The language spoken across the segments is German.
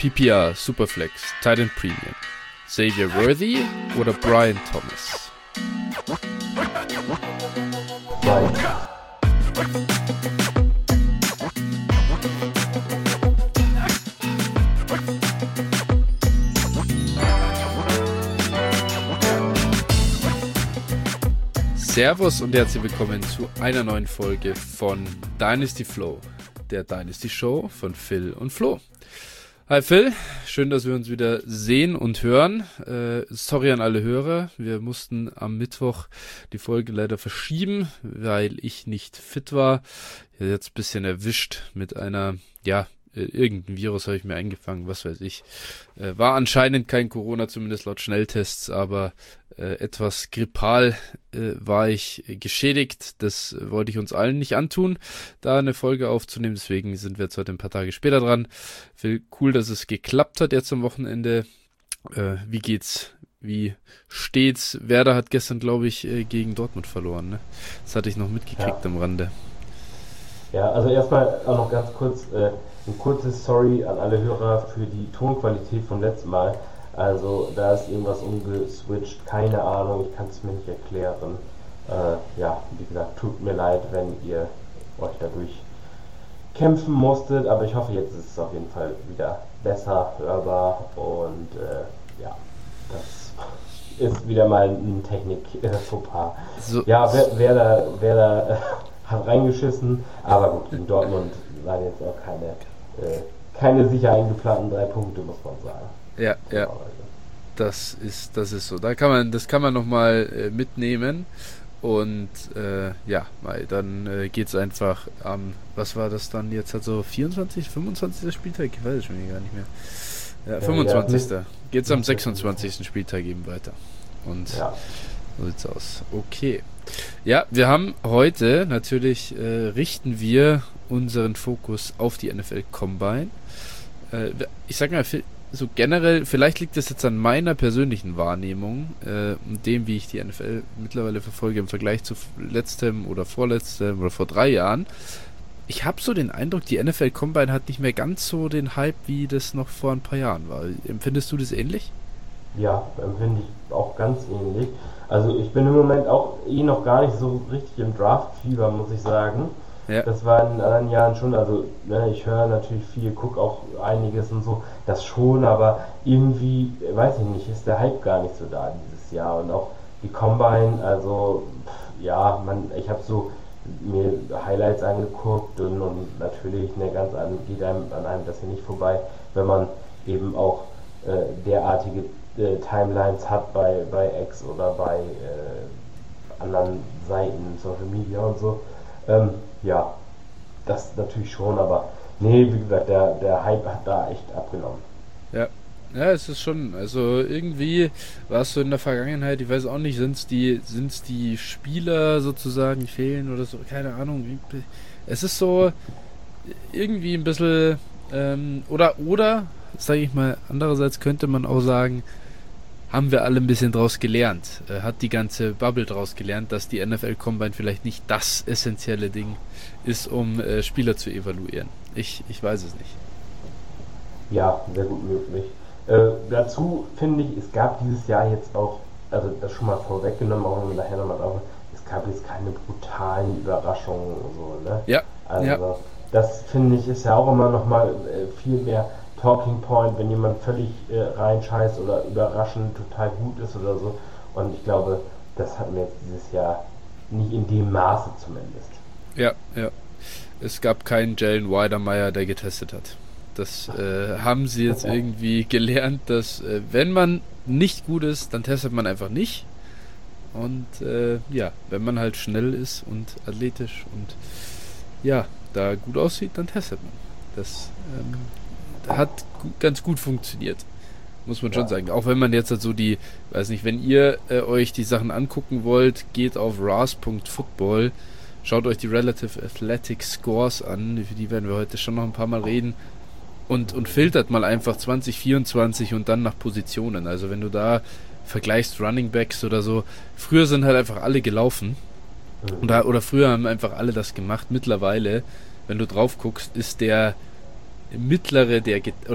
PPR, Superflex, Titan Premium, Xavier Worthy oder Brian Thomas? Servus und herzlich willkommen zu einer neuen Folge von Dynasty Flow, der Dynasty Show von Phil und Flo. Hi Phil, schön, dass wir uns wieder sehen und hören. Sorry an alle Hörer, wir mussten am Mittwoch die Folge leider verschieben, weil ich nicht fit war. Jetzt ein bisschen erwischt mit einer, irgendein Virus habe ich mir eingefangen, was weiß ich. War anscheinend kein Corona, zumindest laut Schnelltests, aber etwas grippal war ich geschädigt. Das wollte ich uns allen nicht antun, da eine Folge aufzunehmen. Deswegen sind wir jetzt heute ein paar Tage später dran. Cool, dass es geklappt hat jetzt am Wochenende. Wie geht's? Wie steht's? Werder hat gestern, glaube ich, gegen Dortmund verloren. Ne? Das hatte ich noch mitgekriegt am Rande. Ja, also erstmal auch noch ganz kurz ein kurzes Sorry an alle Hörer für die Tonqualität vom letzten Mal. Also da ist irgendwas umgeswitcht, keine Ahnung, ich kann es mir nicht erklären. Wie gesagt, tut mir leid, wenn ihr euch dadurch kämpfen musstet, aber ich hoffe, jetzt ist es auf jeden Fall wieder besser hörbar und das ist wieder mal ein Technik-Fauxpas. So. Ja, wer da hat reingeschissen, aber gut, in Dortmund waren jetzt auch keine sicher eingeplanten 3 Punkte, muss man sagen. Ja, das ist so. Das kann man nochmal mitnehmen und dann geht's einfach am, was war das dann jetzt, also 24, 25. Spieltag? Ich weiß es schon gar nicht mehr. Ja, 25. Geht's am 26. Spieltag eben weiter. Und so sieht's aus. Okay. Ja, wir haben heute natürlich, richten wir unseren Fokus auf die NFL Combine. Ich sag mal, so generell, vielleicht liegt es jetzt an meiner persönlichen Wahrnehmung und dem, wie ich die NFL mittlerweile verfolge im Vergleich zu letztem oder vorletztem oder vor 3 Jahren. Ich habe so den Eindruck, die NFL Combine hat nicht mehr ganz so den Hype, wie das noch vor ein paar Jahren war. Empfindest du das ähnlich? Ja, empfinde ich auch ganz ähnlich. Also ich bin im Moment auch noch gar nicht so richtig im Draft-Fieber, muss ich sagen. Ja. Das war in anderen Jahren schon, also ich höre natürlich viel, gucke auch einiges und so, das schon, aber irgendwie, weiß ich nicht, ist der Hype gar nicht so da dieses Jahr. Und auch die Combine, also ich habe so mir Highlights angeguckt und natürlich geht einem an einem das hier nicht vorbei, wenn man eben auch derartige Timelines hat bei X oder bei anderen Seiten, Social Media und so. Das natürlich schon, aber wie gesagt, der Hype hat da echt abgenommen. Ja, es ist schon, also irgendwie war es so in der Vergangenheit, ich weiß auch nicht, sind's die Spieler sozusagen fehlen oder so, keine Ahnung. Es ist so irgendwie ein bisschen, oder sage ich mal, andererseits könnte man auch sagen, haben wir alle ein bisschen draus gelernt, hat die ganze Bubble draus gelernt, dass die NFL Combine vielleicht nicht das essentielle Ding ist, um Spieler zu evaluieren. Ich weiß es nicht. Ja, sehr gut möglich. Dazu finde ich, es gab dieses Jahr jetzt auch, also das schon mal vorweggenommen, auch wenn wir nachher nochmal drauf, es gab jetzt keine brutalen Überraschungen und so, ne? Ja. Also das finde ich ist ja auch immer nochmal viel mehr Talking Point, wenn jemand völlig reinscheißt oder überraschend total gut ist oder so. Und ich glaube, das hatten wir jetzt dieses Jahr nicht in dem Maße zumindest. Ja. Es gab keinen Jalen Weidermeyer, der getestet hat. Das haben sie jetzt irgendwie gelernt, dass wenn man nicht gut ist, dann testet man einfach nicht. Und wenn man halt schnell ist und athletisch und da gut aussieht, dann testet man. Das hat ganz gut funktioniert, muss man schon sagen. Auch wenn man jetzt halt so wenn ihr euch die Sachen angucken wollt, geht auf RAS.football, schaut euch die Relative Athletic Scores an, für die werden wir heute schon noch ein paar Mal reden und filtert mal einfach 2024 und dann nach Positionen. Also wenn du da vergleichst Running Backs oder so, früher sind halt einfach alle gelaufen oder früher haben einfach alle das gemacht. Mittlerweile, wenn du drauf guckst, ist der mittlere,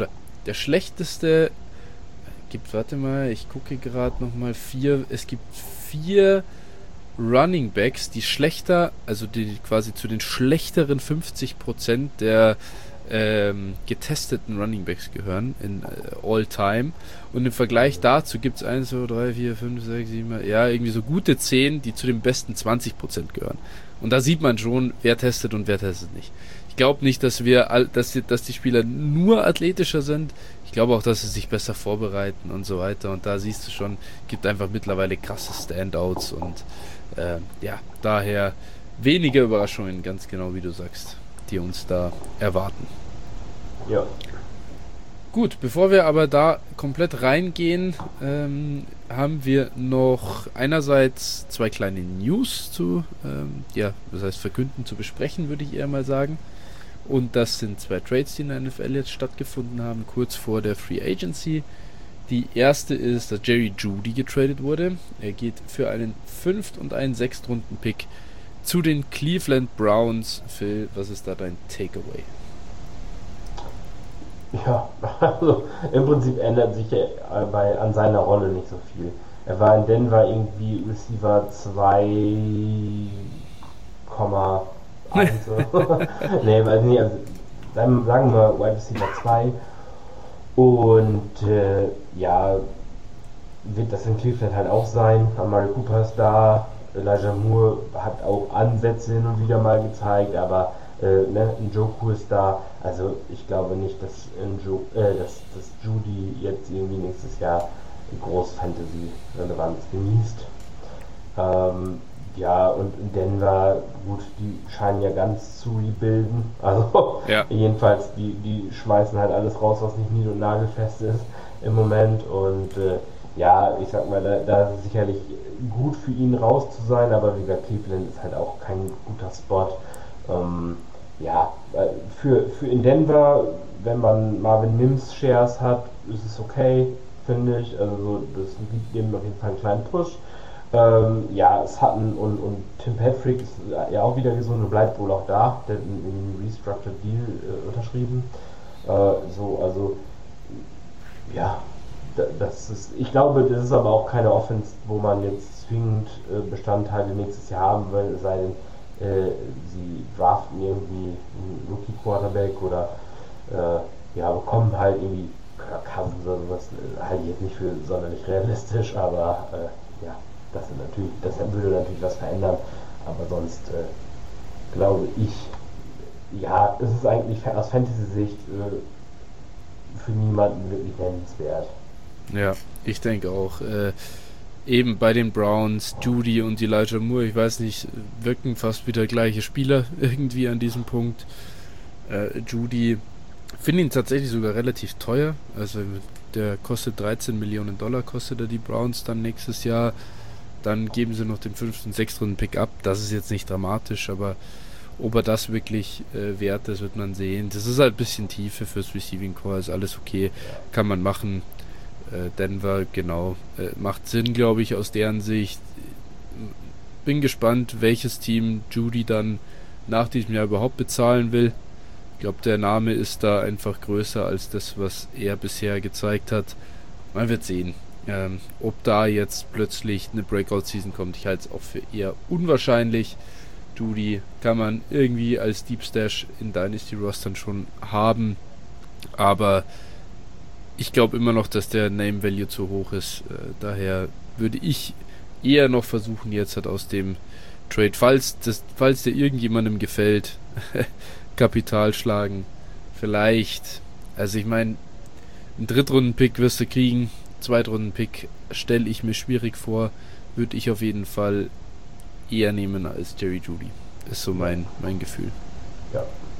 der schlechteste ich gucke gerade nochmal es gibt 4 Running Backs, die schlechter, also die quasi zu den schlechteren 50% der getesteten Running Backs gehören in All-Time. Und im Vergleich dazu gibt es 1, 2, 3, 4, 5, 6, 7, ja, irgendwie so gute 10, die zu den besten 20% gehören. Und da sieht man schon, wer testet und wer testet nicht. Ich glaube nicht, dass die Spieler nur athletischer sind. Ich glaube auch, dass sie sich besser vorbereiten und so weiter. Und da siehst du schon, gibt einfach mittlerweile krasse Standouts und daher weniger Überraschungen, ganz genau wie du sagst, die uns da erwarten. Ja. Gut, bevor wir aber da komplett reingehen, haben wir noch einerseits 2 kleine News zu verkünden, zu besprechen, würde ich eher mal sagen. Und das sind 2 Trades, die in der NFL jetzt stattgefunden haben, kurz vor der Free Agency. Die erste ist, dass Jerry Jeudy getradet wurde. Er geht für einen 5. und einen 6-Runden-Pick zu den Cleveland Browns. Phil, was ist da dein Takeaway? Ja, also im Prinzip ändert sich an seiner Rolle nicht so viel. Er war in Denver irgendwie Receiver 2,1 nee, weiß nicht, also sagen wir Wide Receiver 2 und wird das in Cleveland halt auch sein. Amari Cooper ist da, Elijah Moore hat auch Ansätze hin und wieder mal gezeigt, aber Njoku ist da, also ich glaube nicht, dass Jeudy jetzt irgendwie nächstes Jahr groß Fantasy-Relevanz genießt. Und in Denver, gut, die scheinen ja ganz zu rebuilden, also jedenfalls, die schmeißen halt alles raus, was nicht nied- und nagelfest ist im Moment und ich sag mal, da ist es sicherlich gut für ihn raus zu sein, aber wie gesagt, Cleveland ist halt auch kein guter Spot. Für in Denver, wenn man Marvin Mims Shares hat, ist es okay, finde ich. Also das gibt dem auf jeden Fall einen kleinen Push. Sutton und Tim Patrick ist ja auch wieder gesund und bleibt wohl auch da. Der hat einen Restructured Deal unterschrieben. Ich glaube, das ist aber auch keine Offense, wo man jetzt zwingend Bestandteile nächstes Jahr haben will, es sei denn, sie draften irgendwie einen Rookie-Quarterback oder bekommen halt irgendwie Cousins oder sowas, halte ich jetzt nicht für sonderlich realistisch, aber das würde natürlich was verändern, aber sonst glaube ich, es ist eigentlich aus Fantasy-Sicht für niemanden wirklich nennenswert. Ja, ich denke auch, eben bei den Browns, Jeudy und Elijah Moore, ich weiß nicht, wirken fast wieder gleiche Spieler irgendwie an diesem Punkt. Jeudy, finde ihn tatsächlich sogar relativ teuer, also der kostet $13 Millionen, kostet er die Browns dann nächstes Jahr. Dann geben sie noch den 5. und 6. Runden-Pick ab. Das ist jetzt nicht dramatisch, aber ob er das wirklich wert ist, wird man sehen. Das ist halt ein bisschen Tiefe fürs Receiving Core, ist alles okay, kann man machen. Denver, genau, macht Sinn, glaube ich, aus deren Sicht. Bin gespannt, welches Team Jeudy dann nach diesem Jahr überhaupt bezahlen will. Ich glaube, der Name ist da einfach größer als das, was er bisher gezeigt hat. Man wird sehen. Ob da jetzt plötzlich eine Breakout-Season kommt, ich halte es auch für eher unwahrscheinlich. Jeudy kann man irgendwie als Deep Stash in Dynasty-Rostern schon haben, aber ich glaube immer noch, dass der Name-Value zu hoch ist. Daher würde ich eher noch versuchen, jetzt halt aus dem Trade, falls der irgendjemandem gefällt, Kapital schlagen. Vielleicht, also ich meine, einen Drittrunden-Pick wirst du kriegen, Zweitrunden-Pick stelle ich mir schwierig vor, würde ich auf jeden Fall eher nehmen als Jerry Jeudy. Ist so mein Gefühl. Ja.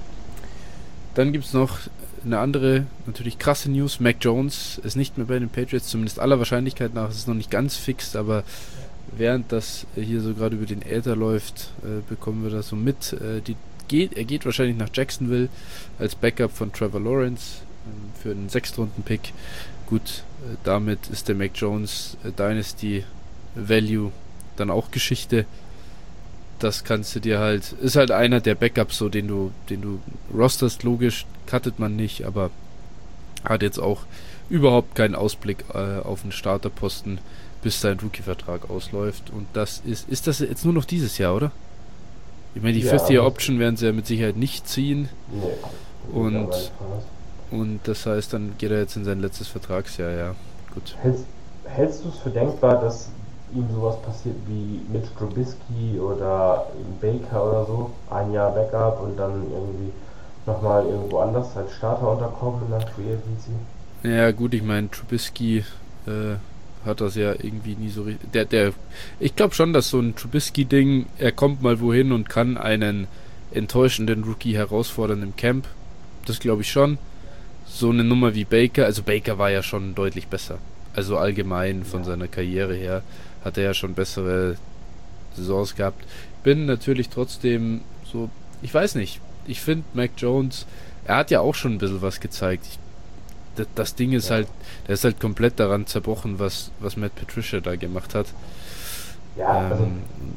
Dann gibt es noch eine andere, natürlich krasse News. Mac Jones ist nicht mehr bei den Patriots, zumindest aller Wahrscheinlichkeit nach. Es ist noch nicht ganz fix, aber während das hier so gerade über den Äther läuft, bekommen wir das so mit. Er geht wahrscheinlich nach Jacksonville als Backup von Trevor Lawrence für einen 6-Runden-Pick. Gut, damit ist der Mac Jones Dynasty Value dann auch Geschichte. Das kannst du dir halt, ist halt einer der Backups, so den du rosterst, logisch, cuttet man nicht, aber Hat jetzt auch überhaupt keinen Ausblick auf den Starterposten, bis sein Rookie-Vertrag ausläuft. Und das ist das jetzt nur noch dieses Jahr, oder? Ich meine, die First-Year-Option werden sie ja mit Sicherheit nicht ziehen. Nee. Und das heißt, dann geht er jetzt in sein letztes Vertragsjahr, ja. Gut. Hältst du es für denkbar, dass ihm sowas passiert wie mit Trubisky oder Baker oder so? Ein Jahr Backup und dann irgendwie nochmal irgendwo anders als Starter unterkommen in der Free Agency? Ja gut, ich meine, Trubisky hat das ja irgendwie nie so richtig... Ich glaube schon, dass so ein Trubisky-Ding, er kommt mal wohin und kann einen enttäuschenden Rookie herausfordern im Camp. Das glaube ich schon. So eine Nummer wie Baker, also Baker war ja schon deutlich besser. Also allgemein von seiner Karriere her hat er ja schon bessere Saisons gehabt. Bin natürlich trotzdem so, ich weiß nicht, ich finde Mac Jones, er hat ja auch schon ein bisschen was gezeigt. Das Ding ist halt, der ist halt komplett daran zerbrochen, was Matt Patricia da gemacht hat. Ja, also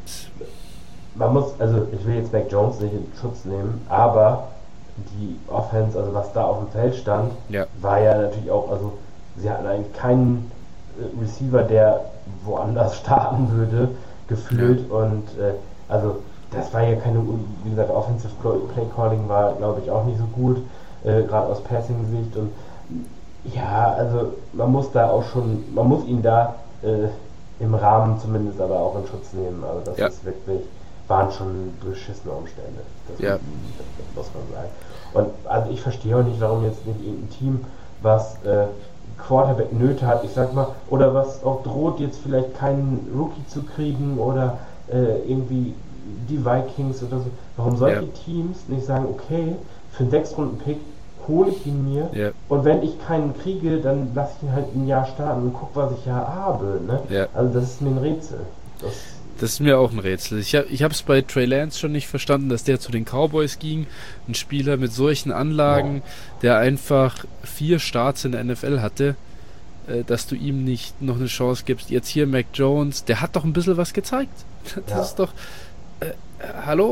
man muss, also ich will jetzt Mac Jones nicht in Schutz nehmen, aber die Offense, also was da auf dem Feld stand, war ja natürlich auch, also sie hatten eigentlich keinen Receiver, der woanders starten würde, gefühlt. Und also das war ja keine, wie gesagt, Offensive Play Calling war, glaube ich, auch nicht so gut, gerade aus Passing-Sicht. Und ja, also man muss da auch schon, man muss ihn da im Rahmen zumindest aber auch in Schutz nehmen. Also das ist wirklich, waren schon beschissene Umstände. Das muss man sagen. Und also ich verstehe auch nicht, warum jetzt nicht irgendein Team, was Quarterback-Nöte hat, ich sag mal, oder was auch droht, jetzt vielleicht keinen Rookie zu kriegen oder irgendwie die Vikings oder so. Warum solche Teams nicht sagen, okay, für einen 6-Runden-Pick hole ich ihn mir und wenn ich keinen kriege, dann lasse ich ihn halt ein Jahr starten und guck, was ich habe. Ne? Also das ist mir ein Rätsel. Das ist mir auch ein Rätsel. Ich habe es bei Trey Lance schon nicht verstanden, dass der zu den Cowboys ging. Ein Spieler mit solchen Anlagen, der einfach 4 Starts in der NFL hatte, dass du ihm nicht noch eine Chance gibst. Jetzt hier Mac Jones, der hat doch ein bisschen was gezeigt. Das ist doch... hallo?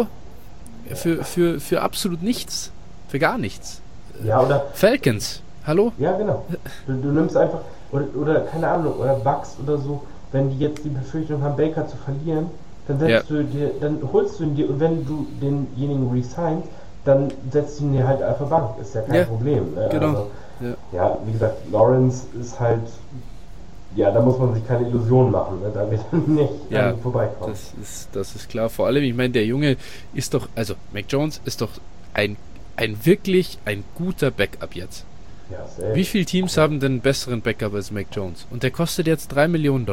Für absolut nichts. Für gar nichts. Ja, oder... Falcons. Hallo? Ja, genau. Du nimmst einfach... Oder keine Ahnung, oder Bucks oder so, wenn die jetzt die Befürchtung haben, Baker zu verlieren, dann dann holst du ihn dir, und wenn du denjenigen resignst, dann setzt du ihn dir halt auf der Bank. Ist ja kein Problem. Genau. Also, wie gesagt, Lawrence ist halt, da muss man sich keine Illusionen machen, ne? Da wird nicht vorbeikommen. Das ist klar. Vor allem, ich meine, der Junge ist doch, also Mac Jones ist doch ein wirklich ein guter Backup jetzt. Ja, wie viele Teams haben denn einen besseren Backup als Mac Jones? Und der kostet jetzt $3 Millionen.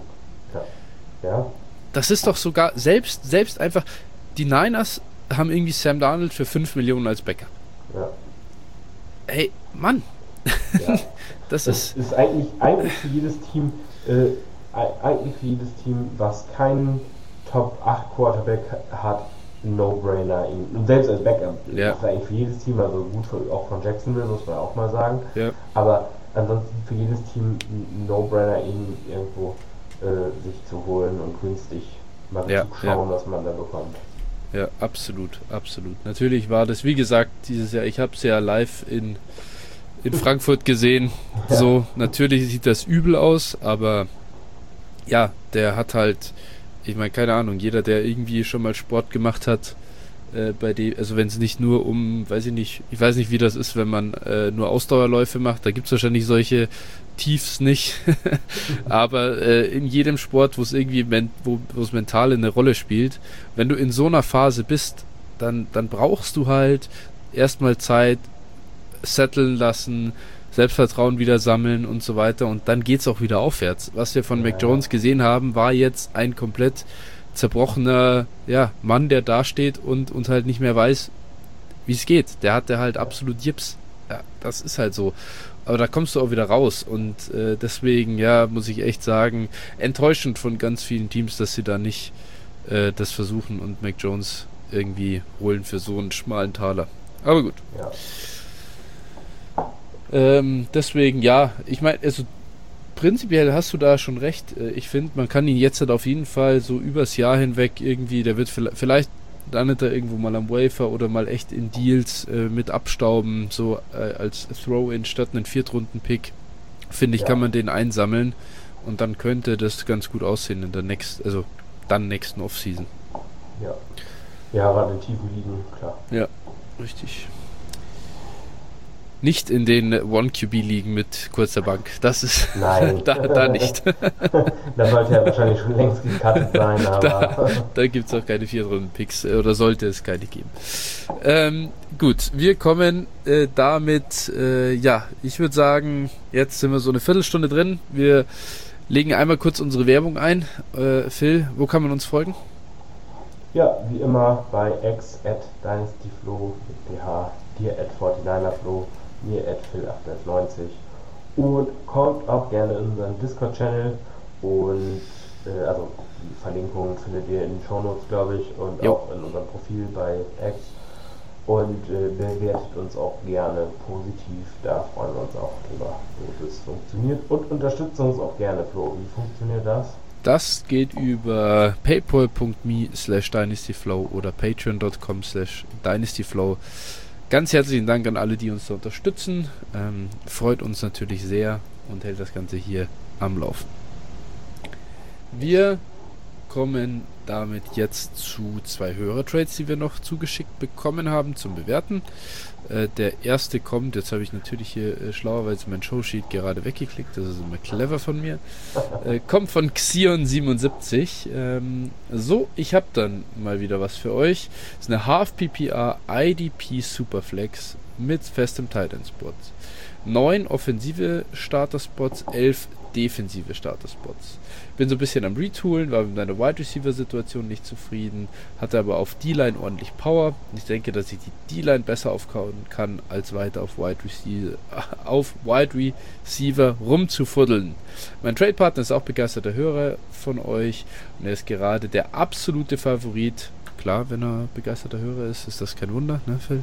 Ja. Das ist doch sogar, selbst einfach, die Niners haben irgendwie Sam Darnold für 5 Millionen als Backup. Ja. Hey, Mann! Ja. das ist eigentlich für jedes Team, was keinen Top 8 Quarterback hat, No-Brainer, und selbst als Backup, das ist eigentlich für jedes Team, also gut auch von Jacksonville, muss man auch mal sagen, aber ansonsten für jedes Team ein No-Brainer, ihn irgendwo sich zu holen und günstig mal zuschauen, was man da bekommt. Ja, absolut. Natürlich war das, wie gesagt, dieses Jahr, ich habe es ja live in Frankfurt gesehen, so, natürlich sieht das übel aus, aber ja, der hat halt, ich meine, keine Ahnung, jeder, der irgendwie schon mal Sport gemacht hat, bei dem, also wenn es nicht nur ich weiß nicht, wie das ist, wenn man nur Ausdauerläufe macht, da gibt es wahrscheinlich solche Tiefs nicht, aber in jedem Sport, wo es irgendwie wo es mental eine Rolle spielt, wenn du in so einer Phase bist, dann brauchst du halt erstmal Zeit, setteln lassen, Selbstvertrauen wieder sammeln und so weiter, und dann geht's auch wieder aufwärts. Was wir von Mac Jones gesehen haben, war jetzt ein komplett zerbrochener Mann, der dasteht und halt nicht mehr weiß, wie es geht. Der hatte halt absolut Jips. Ja, das ist halt so. Aber da kommst du auch wieder raus, und deswegen, muss ich echt sagen, enttäuschend von ganz vielen Teams, dass sie da nicht das versuchen und Mac Jones irgendwie holen für so einen schmalen Taler. Aber gut. Ja. Deswegen, ich meine, also prinzipiell hast du da schon recht. Ich finde, man kann ihn jetzt halt auf jeden Fall so übers Jahr hinweg irgendwie, der wird vielleicht landet er irgendwo mal am Wafer oder mal echt in Deals mit abstauben, so als Throw-In statt einen Viertrunden-Pick, finde ich, kann man den einsammeln und dann könnte das ganz gut aussehen in der nächsten Offseason. Ja, gerade in tiefen Ligen, klar. Ja, richtig. Nicht in den One-QB-Ligen mit kurzer Bank. Das ist... Nein. da nicht. Da sollte er wahrscheinlich schon längst gecuttet sein, aber... Da gibt es auch keine 4-Runden-Picks oder sollte es keine geben. Gut, wir kommen damit... ich würde sagen, jetzt sind wir so eine Viertelstunde drin. Wir legen einmal kurz unsere Werbung ein. Phil, wo kann man uns folgen? Ja, wie immer bei x@dynastyflow mit PH, dir @49erflow, mir @phil890 und kommt auch gerne in unseren Discord-Channel und also die Verlinkung findet ihr in den Shownotes, glaube ich, und auch in unserem Profil bei X und bewertet uns auch gerne positiv, da freuen wir uns auch drüber, so das funktioniert und unterstützt uns auch gerne, Flo. Wie funktioniert das? Das geht über paypal.me/dynastyflow oder patreon.com/dynastyflow. Ganz herzlichen Dank an alle, die uns da unterstützen. Freut uns natürlich sehr und hält das Ganze hier am Laufen. Wir kommen damit jetzt zu 2 Hörer-Trades, die wir noch zugeschickt bekommen haben zum Bewerten. Der erste kommt, jetzt habe ich natürlich hier schlauerweise mein Showsheet gerade weggeklickt, das ist immer clever von mir, kommt von Xion77. Ich habe dann mal wieder was für euch. Das ist eine Half-PPR IDP Superflex mit festem Tight End Spot. 9 offensive Starter-Spots, 11 defensive Starter-Spots. Bin so ein bisschen am Retoolen, war mit meiner Wide Receiver Situation nicht zufrieden, hatte aber auf D-Line ordentlich Power. Ich denke, dass ich die D-Line besser aufkauen kann, als weiter auf Wide Receiver rumzufuddeln. Mein Trade-Partner ist auch begeisterter Hörer von euch und er ist gerade der absolute Favorit. Klar, wenn er begeisterter Hörer ist das kein Wunder, ne Phil?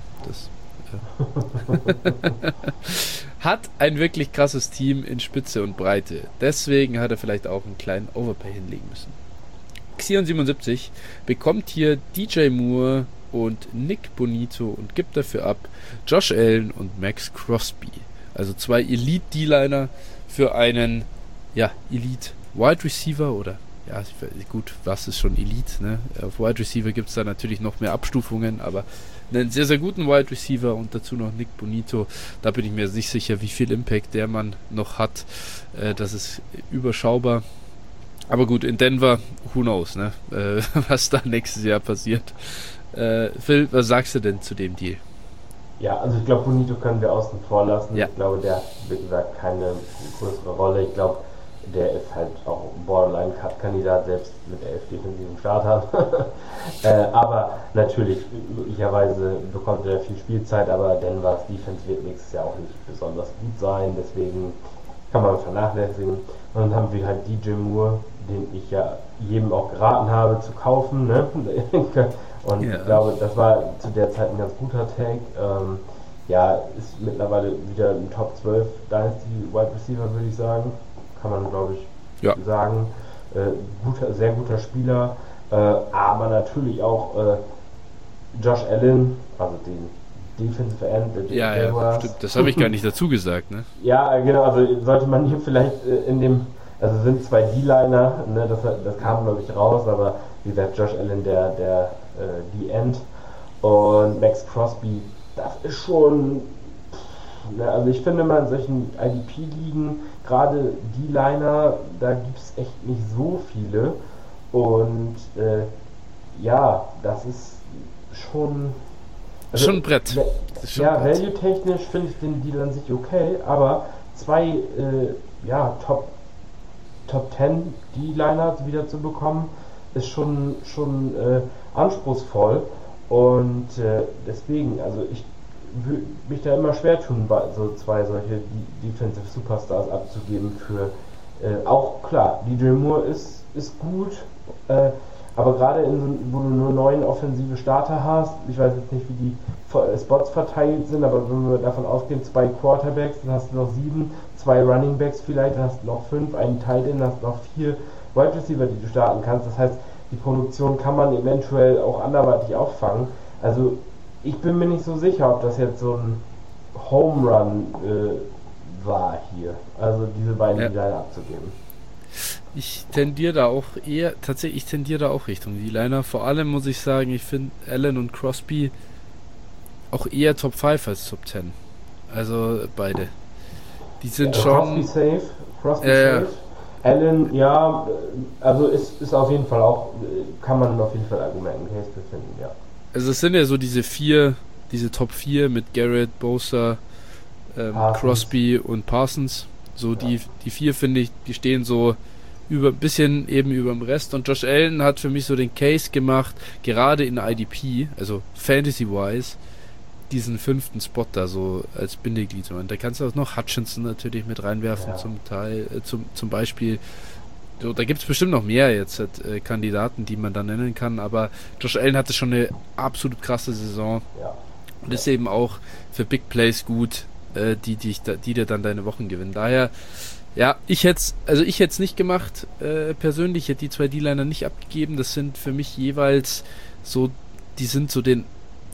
Hat ein wirklich krasses Team in Spitze und Breite. Deswegen hat er vielleicht auch einen kleinen Overpay hinlegen müssen. Xion77 bekommt hier DJ Moore und Nick Bonito und gibt dafür ab Josh Allen und Max Crosby. Also 2 Elite-D-Liner für einen Elite-Wide Receiver oder gut, was ist schon Elite, ne? Auf Wide Receiver gibt es da natürlich noch mehr Abstufungen, aber einen sehr, sehr guten Wide Receiver und dazu noch Nick Bonito. Da bin ich mir nicht sicher, wie viel Impact der Mann noch hat. Das ist überschaubar. Aber gut, in Denver, who knows, ne? Was da nächstes Jahr passiert. Phil, was sagst du denn zu dem Deal? Ja, also ich glaube, Bonito können wir außen vor lassen. Ja. Ich glaube, der hat, wie gesagt, keine größere Rolle. Ich glaube, der ist halt auch Borderline-Cut-Kandidat, selbst mit 11 defensiven Startern. Aber natürlich, möglicherweise bekommt er viel Spielzeit, aber Denvers Defense wird nächstes Jahr auch nicht besonders gut sein, deswegen kann man vernachlässigen. Und dann haben wir halt DJ Moore, den ich ja jedem auch geraten habe zu kaufen, ne? Und ich glaube, das war zu der Zeit ein ganz guter Take. Ist mittlerweile wieder ein Top 12 Dynasty Wide Receiver, würde ich sagen. Kann man, glaube ich, sagen. Sehr guter Spieler, aber natürlich auch Josh Allen, also den Defensive End. Stimmt, das habe ich gar nicht dazu gesagt, ne? Ja, genau, also sollte man hier vielleicht also sind 2 D-Liner, ne, das kam, glaube ich, raus, aber wie gesagt, Josh Allen, der D-End und Max Crosby, das ist schon, also ich finde mal in solchen IDP-Ligen, gerade D-Liner, da gibt es echt nicht so viele und das ist schon... Also, schon ein Brett. Value-technisch finde ich den Deal an sich okay, aber 2 Top 10 D-Liner wieder zu bekommen, ist schon anspruchsvoll und deswegen, also ich würde mich da immer schwer tun, so 2 solche Defensive Superstars abzugeben für auch klar, DJ Moore ist gut, aber gerade wo du nur 9 offensive Starter hast, ich weiß jetzt nicht, wie die Spots verteilt sind, aber wenn wir davon ausgehen, 2 Quarterbacks, dann hast du noch 7, 2 Running Backs vielleicht, dann hast du noch 5, einen Tight End, dann hast du noch 4 Wide Receiver, die du starten kannst. Das heißt, die Produktion kann man eventuell auch anderweitig auffangen. Also ich bin mir nicht so sicher, ob das jetzt so ein Home Run war hier. Also diese beiden D-Liner abzugeben. Ich tendiere da auch Richtung D-Liner. Vor allem muss ich sagen, ich finde Allen und Crosby auch eher Top 5 als Top 10. Also beide. Die sind schon... Crosby safe. Allen, ja, also ist auf jeden Fall auch, kann man auf jeden Fall Argumenten Case befinden, ja. Also es sind ja so diese Top 4 mit Garrett, Bosa, Crosby und Parsons. So die 4 finde ich, die stehen so ein bisschen eben über dem Rest. Und Josh Allen hat für mich so den Case gemacht, gerade in IDP, also Fantasy-wise, diesen 5. Spot da so als Bindeglied. Und da kannst du auch noch Hutchinson natürlich mit reinwerfen, zum Beispiel. So, da gibt es bestimmt noch mehr jetzt Kandidaten, die man da nennen kann, aber Josh Allen hatte schon eine absolut krasse Saison und ist eben auch für Big Plays gut, die dir dann deine Wochen gewinnen. Daher, ja, ich hätte es nicht gemacht, persönlich, hätte die 2 D-Liner nicht abgegeben. Das sind für mich jeweils so, die sind so den,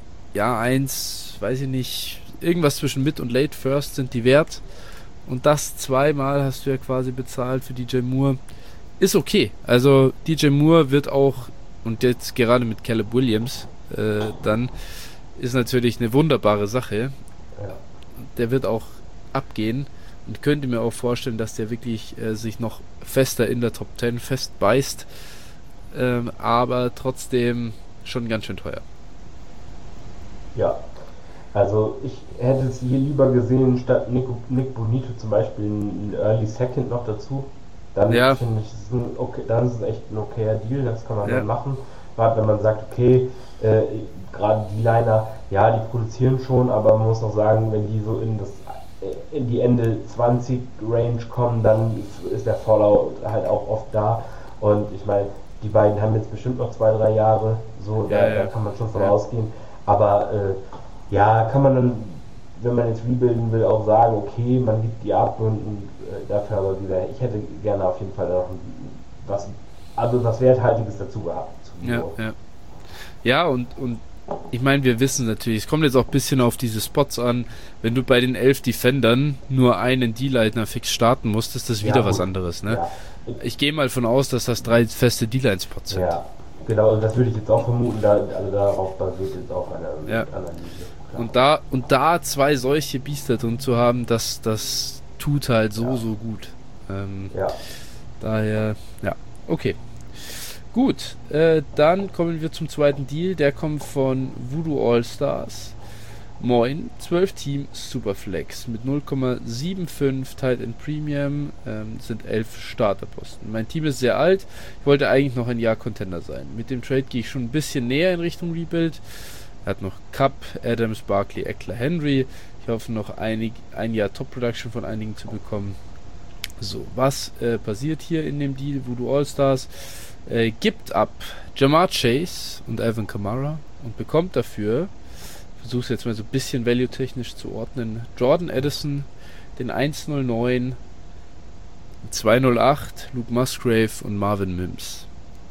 weiß ich nicht, irgendwas zwischen Mid und Late First sind die wert. Und das 2-mal hast du ja quasi bezahlt für DJ Moore. Ist okay. Also DJ Moore wird auch, und jetzt gerade mit Caleb Williams, dann ist natürlich eine wunderbare Sache. Der wird auch abgehen und könnte mir auch vorstellen, dass der wirklich sich noch fester in der Top 10 festbeißt. Aber trotzdem schon ganz schön teuer. Ja, also ich hätte es hier lieber gesehen, statt Nick Bonito zum Beispiel einen Early Second noch dazu. Dann finde ich, dann ist es echt ein okayer Deal, das kann man dann machen. Gerade wenn man sagt, okay, gerade die Liner, die produzieren schon, aber man muss auch sagen, wenn die so in die Ende 20 Range kommen, dann ist der Fallout halt auch oft da. Und ich meine, die beiden haben jetzt bestimmt noch 2-3 Jahre, so, da kann man schon von ausgehen. Aber kann man dann, wenn man jetzt rebuilden will, auch sagen, okay, man gibt die ab und dafür aber wieder, ich hätte gerne auf jeden Fall noch was Werthaltiges dazu gehabt. Ja, und ich meine, wir wissen natürlich, es kommt jetzt auch ein bisschen auf diese Spots an, wenn du bei den 11 Defendern nur einen D-Liner fix starten musst, ist das wieder was anderes, ne? Ja. Ich gehe mal von aus, dass das 3 feste D-Line-Spots sind. Ja, genau, und das würde ich jetzt auch vermuten, darauf basiert jetzt auch eine Analyse. Und da 2 solche Biester drin zu haben, das tut halt so gut. Daher, okay. Gut, dann kommen wir zum zweiten Deal. Der kommt von Voodoo All-Stars. Moin, 12 Team Superflex mit 0,75 Tight End Premium, sind 11 Starterposten. Mein Team ist sehr alt, ich wollte eigentlich noch ein Jahr Contender sein. Mit dem Trade gehe ich schon ein bisschen näher in Richtung Rebuild. Er hat noch Cup, Adams, Barkley, Eckler, Henry. Ich hoffe noch ein Jahr Top-Production von einigen zu bekommen. So, was passiert hier in dem Deal? Voodoo All-Stars gibt ab Ja'Marr Chase und Alvin Kamara und bekommt dafür, versuche es jetzt mal so ein bisschen value-technisch zu ordnen, Jordan Addison, den 109, 208, Luke Musgrave und Marvin Mims.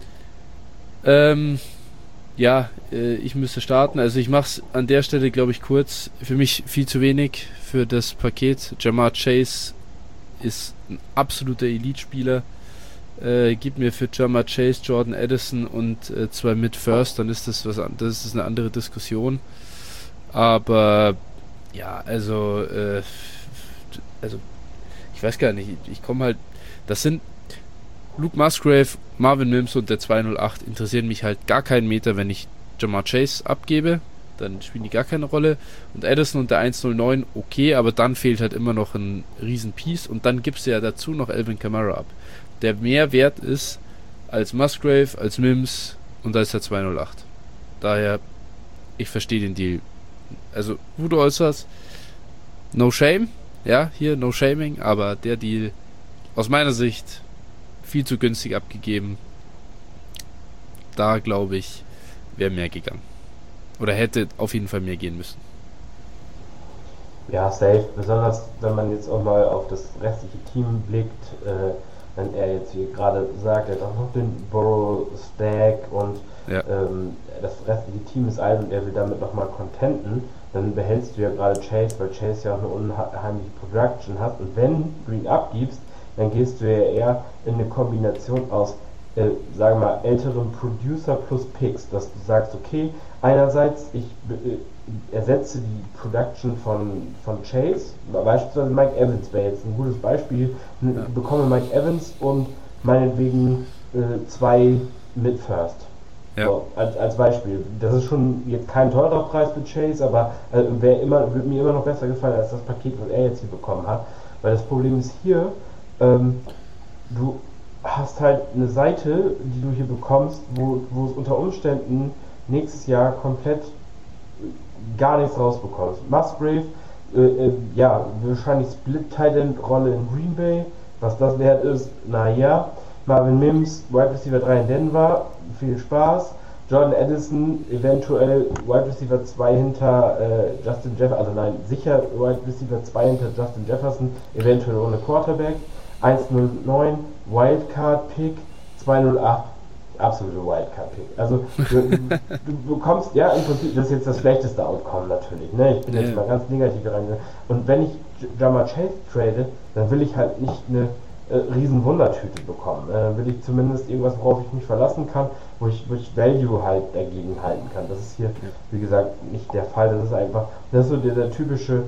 Ich müsste starten. Also ich mache es an der Stelle, glaube ich, kurz. Für mich viel zu wenig für das Paket. Ja'Marr Chase ist ein absoluter Elite-Spieler. Gib mir für Ja'Marr Chase, Jordan Addison und 2 Mid-First, dann ist das ist eine andere Diskussion. Aber also ich weiß gar nicht, ich komme halt, das sind Luke Musgrave, Marvin Mims und der 208 interessieren mich halt gar keinen Meter, wenn ich Ja'Marr Chase abgebe, dann spielen die gar keine Rolle. Und Addison und der 109, okay, aber dann fehlt halt immer noch ein riesen Piece und dann gibst du ja dazu noch Alvin Kamara ab, der mehr wert ist als Musgrave, als Mims und als der 208. Daher, ich verstehe den Deal. Also, Voodoo All-Stars, no shame, hier no shaming, aber der Deal aus meiner Sicht viel zu günstig abgegeben. Da glaube ich, wäre mehr gegangen. Oder hätte auf jeden Fall mehr gehen müssen. Ja, safe. Besonders wenn man jetzt auch mal auf das restliche Team blickt. wenn er jetzt hier gerade sagt, er hat auch noch den Burrow-Stack und das restliche Team ist alt und er will damit nochmal contenten, dann behältst du ja gerade Chase, weil Chase ja auch eine unheimliche Production hat, und wenn du ihn abgibst, dann gehst du ja eher in eine Kombination aus, sagen wir mal, älteren Producer plus Picks, dass du sagst, okay, einerseits ich ersetze die Production von Chase, beispielsweise Mike Evans wäre jetzt ein gutes Beispiel, bekomme Mike Evans und meinetwegen 2 mit First. Ja. So, als Beispiel. Das ist schon jetzt kein teurer Preis für Chase, aber würde mir immer noch besser gefallen als das Paket, was er jetzt hier bekommen hat. Weil das Problem ist hier, du hast halt eine Seite, die du hier bekommst, wo es unter Umständen nächstes Jahr komplett gar nichts rausbekommst. Musgrave, wahrscheinlich Split-Tight-End-Rolle in Green Bay. Was das wert ist, naja. Marvin Mims, Wide Receiver 3 in Denver, viel Spaß. Jordan Addison, eventuell Wide Receiver 2 hinter Justin Jefferson, also nein, sicher Wide Receiver 2 hinter Justin Jefferson, eventuell ohne Quarterback. 109, Wildcard Pick, 208, absolute Wildcard Pick. Also du bekommst, ja, im Prinzip, das ist jetzt das schlechteste Outcome natürlich, ne? Ich bin jetzt mal ganz negativ reingegangen. Und wenn ich Ja'Marr Chase trade, dann will ich halt nicht eine riesen Wundertüte bekommen. Dann will ich zumindest irgendwas, worauf ich mich verlassen kann, wo ich Value halt dagegen halten kann. Das ist hier, wie gesagt, nicht der Fall. Das ist einfach, das ist so dieser typische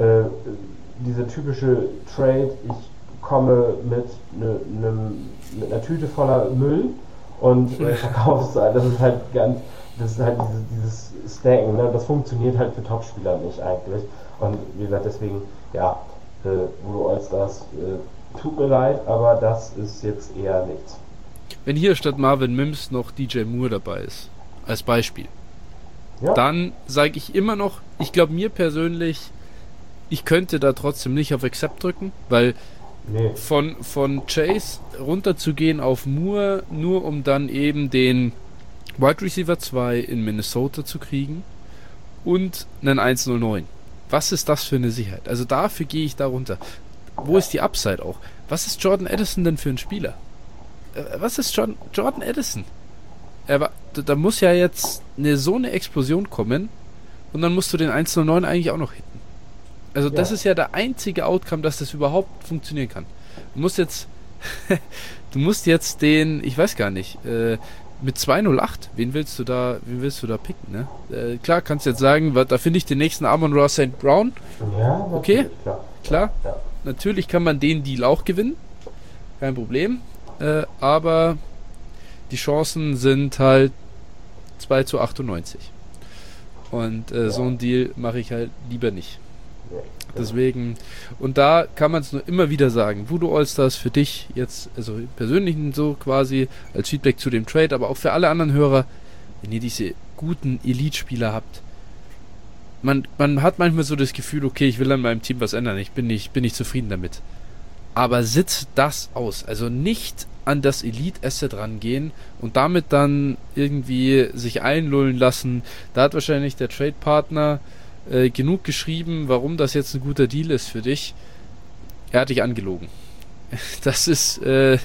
Trade. Ich komme mit einer Tüte voller Müll und verkaufe es. Das ist halt dieses Stacken. Ne? Das funktioniert halt für Topspieler nicht eigentlich. Und wie gesagt, deswegen, ja, Voodoo Allstars, tut mir leid, aber das ist jetzt eher nichts. Wenn hier statt Marvin Mims noch DJ Moore dabei ist, als Beispiel, dann sage ich immer noch, ich glaube mir persönlich, ich könnte da trotzdem nicht auf Accept drücken, weil von Chase runterzugehen auf Moore, nur um dann eben den Wide Receiver 2 in Minnesota zu kriegen und einen 109. Was ist das für eine Sicherheit? Also dafür gehe ich da runter. Wo ist die Upside auch? Was ist Jordan Addison denn für ein Spieler? Was ist Jordan Addison? Da muss ja jetzt so eine Explosion kommen und dann musst du den 109 eigentlich auch noch hitten. Also das ist ja der einzige Outcome, dass das überhaupt funktionieren kann. Du musst jetzt den, ich weiß gar nicht, mit 208, wen willst du da picken, ne? Klar, kannst du jetzt sagen, da finde ich den nächsten Amon-Ra St. Brown. Ja, okay, klar. Ja. Natürlich kann man den Deal auch gewinnen. Kein Problem. Aber die Chancen sind halt 2:98. Und so einen Deal mache ich halt lieber nicht. Deswegen, und da kann man es nur immer wieder sagen, Voodoo Allstars für dich jetzt, also im Persönlichen so quasi, als Feedback zu dem Trade, aber auch für alle anderen Hörer, wenn ihr diese guten Elite-Spieler habt, man hat manchmal so das Gefühl, okay, ich will an meinem Team was ändern, ich bin nicht zufrieden damit. Aber sitzt das aus. Also nicht an das Elite-Asset rangehen und damit dann irgendwie sich einlullen lassen. Da hat wahrscheinlich der Trade-Partner genug geschrieben, warum das jetzt ein guter Deal ist für dich. Er hat dich angelogen. Das ist,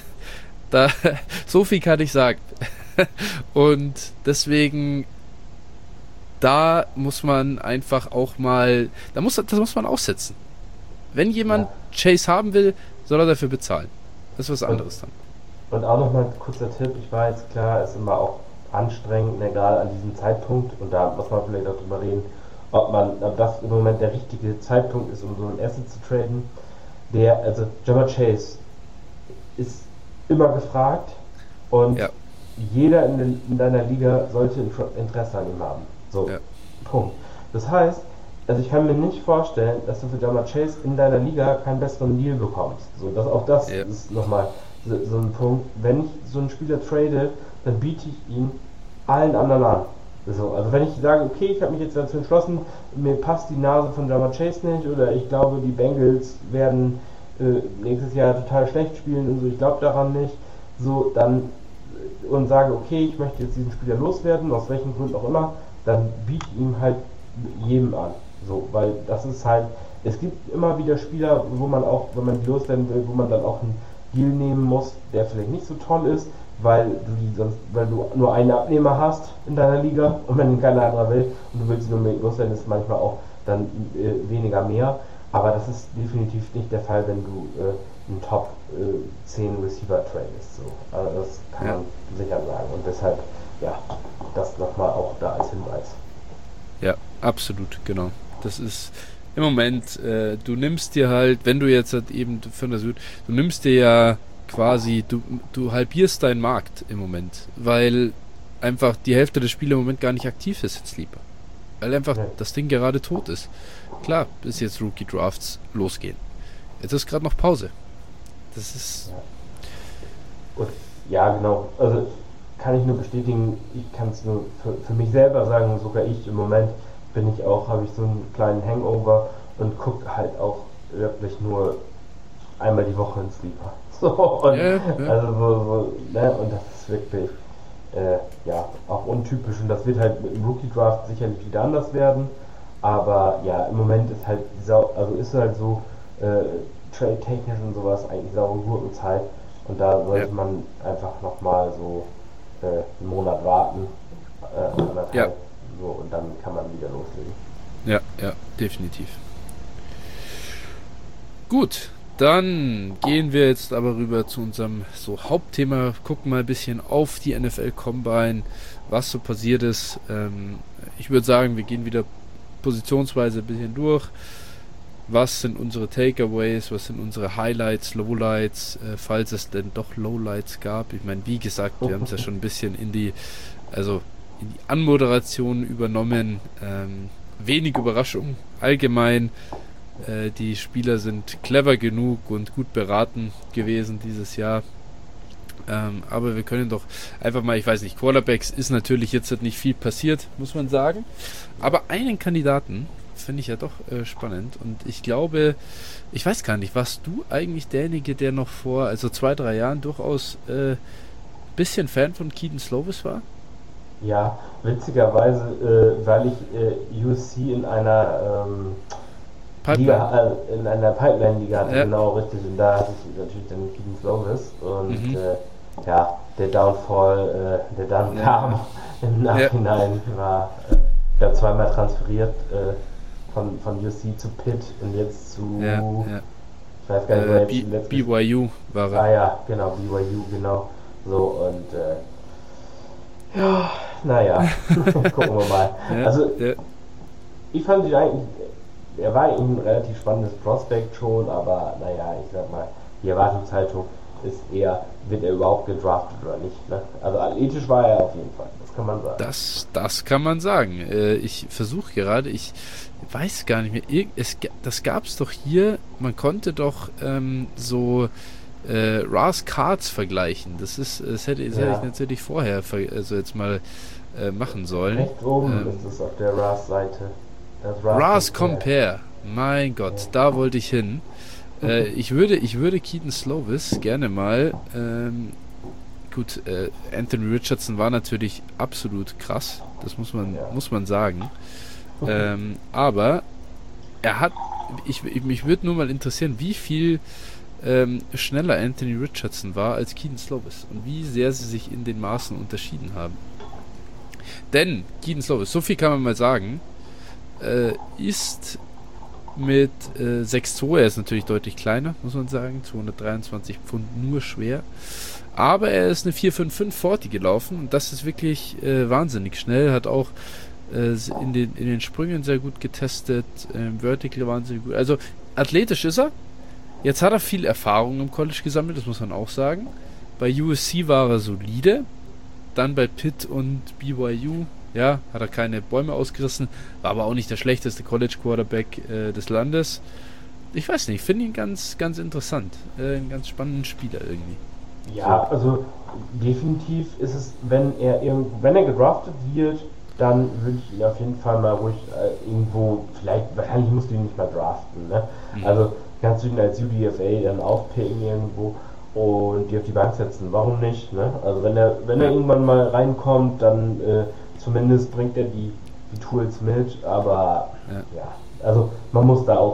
so viel kann ich sagen. Und deswegen, da muss man einfach auch mal, das muss man aussetzen. Wenn jemand Chase haben will, soll er dafür bezahlen. Das ist was anderes dann. Und auch nochmal ein kurzer Tipp, ich weiß, klar, ist immer auch anstrengend, ne, gerade an diesem Zeitpunkt, und da muss man vielleicht auch drüber reden, ob das im Moment der richtige Zeitpunkt ist, um so ein Asset zu traden. Also Ja'Marr Chase ist immer gefragt und jeder in deiner Liga sollte Interesse an ihm haben. So, Punkt. Das heißt, also ich kann mir nicht vorstellen, dass du für Ja'Marr Chase in deiner Liga keinen besseren Deal bekommst. So, auch das ist nochmal so ein Punkt. Wenn ich so einen Spieler trade, dann biete ich ihn allen anderen an. So, also wenn ich sage, okay, ich habe mich jetzt dazu entschlossen, mir passt die Nase von Ja'Marr Chase nicht, oder ich glaube, die Bengals werden nächstes Jahr total schlecht spielen und so, ich glaube daran nicht, so, dann und sage, okay, ich möchte jetzt diesen Spieler loswerden, aus welchen Gründen auch immer, dann biete ich ihm halt jedem an. So, weil das ist halt, es gibt immer wieder Spieler, wo man auch, wenn man die loswerden will, wo man dann auch Deal nehmen musst, der vielleicht nicht so toll ist, weil du nur einen Abnehmer hast in deiner Liga und wenn ihn keiner anderer will und du willst nur mit loswerden, ist manchmal auch dann weniger mehr. Aber das ist definitiv nicht der Fall, wenn du einen Top 10 Receiver tradest. So. Also das kann man sicher sagen. Und deshalb, das nochmal auch da als Hinweis. Ja, absolut, genau. Das ist im Moment, du nimmst dir halt, wenn du jetzt halt eben von der Süd, du nimmst dir ja quasi, du halbierst deinen Markt im Moment, weil einfach die Hälfte der Spieler im Moment gar nicht aktiv ist in Sleeper. Weil einfach das Ding gerade tot ist. Klar, bis jetzt Rookie Drafts losgehen. Jetzt ist gerade noch Pause. Das ist... Ja, genau. Also kann ich nur bestätigen, ich kann es nur für mich selber sagen, sogar ich im Moment habe ich so einen kleinen Hangover und gucke halt auch wirklich nur einmal die Woche in Sleeper. So, und also und das ist wirklich auch untypisch und das wird halt mit dem Rookie Draft sicherlich wieder anders werden, aber ja, im Moment ist halt ist halt so trade-technisch und sowas eigentlich saure Gurkenzeit und da sollte man einfach nochmal so einen Monat warten, anderthalb, so, und dann kann man wieder loslegen. Ja, definitiv. Gut, dann gehen wir jetzt aber rüber zu unserem Hauptthema, gucken mal ein bisschen auf die NFL Combine, was so passiert ist. Ich würde sagen, wir gehen wieder positionsweise ein bisschen durch. Was sind unsere Takeaways, was sind unsere Highlights, Lowlights, falls es denn doch Lowlights gab. Ich meine, wie gesagt, wir haben es ja schon ein bisschen in die Anmoderation übernommen. Wenig Überraschung. Allgemein, die Spieler sind clever genug und gut beraten gewesen dieses Jahr. Aber wir können doch einfach mal, ich weiß nicht, Quarterbacks ist natürlich jetzt nicht viel passiert, muss man sagen. Aber einen Kandidaten finde ich ja doch spannend. Und ich glaube, ich weiß gar nicht, warst du eigentlich derjenige, der noch vor 2-3 Jahren durchaus bisschen Fan von Kedon Slovis war? Ja, witzigerweise, weil ich USC in einer Pipeline-Liga hatte, genau, richtig, und da hatte ich natürlich dann Kedon Slovis und der Downfall, der dann kam im Nachhinein, war zweimal transferiert von USC zu Pitt und jetzt zu ich weiß gar nicht, BYU war er. Ah ja, genau, BYU, genau. So, und gucken wir mal. Ich fand ihn eigentlich, er war ein relativ spannendes Prospect schon, aber ich sag mal, die Erwartungshaltung ist eher, wird er überhaupt gedraftet oder nicht, ne? Also athletisch war er auf jeden Fall, das kann man sagen. Das kann man sagen. Ich versuche gerade, ich weiß gar nicht mehr, das gab es doch hier, man konnte doch RAS Cards vergleichen. Das hätte ich natürlich vorher jetzt mal machen sollen. Rechts oben ist es auf der RAS-Seite. RAS Compare. Mein Gott, da wollte ich hin. Ich würde Kedon Slovis gerne mal Anthony Richardson war natürlich absolut krass, das muss man sagen. Aber mich würde nur mal interessieren, wie viel schneller Anthony Richardson war als Kedon Slovis und wie sehr sie sich in den Maßen unterschieden haben. Denn Kedon Slovis, so viel kann man mal sagen, ist mit 6'2", er ist natürlich deutlich kleiner, muss man sagen, 223 Pfund nur schwer, aber er ist eine 4.55 40 gelaufen und das ist wirklich wahnsinnig schnell, hat auch in den Sprüngen sehr gut getestet, Vertical wahnsinnig gut, also athletisch ist er. Jetzt hat er viel Erfahrung im College gesammelt, das muss man auch sagen. Bei USC war er solide, dann bei Pitt und BYU, hat er keine Bäume ausgerissen, war aber auch nicht der schlechteste College-Quarterback des Landes. Ich weiß nicht, ich finde ihn ganz, ganz interessant, einen ganz spannenden Spieler irgendwie. Ja, also definitiv ist es, wenn er gedraftet wird, dann würde ich ihn auf jeden Fall mal ruhig irgendwo, wahrscheinlich musst du ihn nicht mal draften, ne? Also kannst du ihn als UDFA dann aufpicken irgendwo und die auf die Bank setzen. Warum nicht? Ne? Also wenn er irgendwann mal reinkommt, dann zumindest bringt er die Tools mit, aber also man muss da auch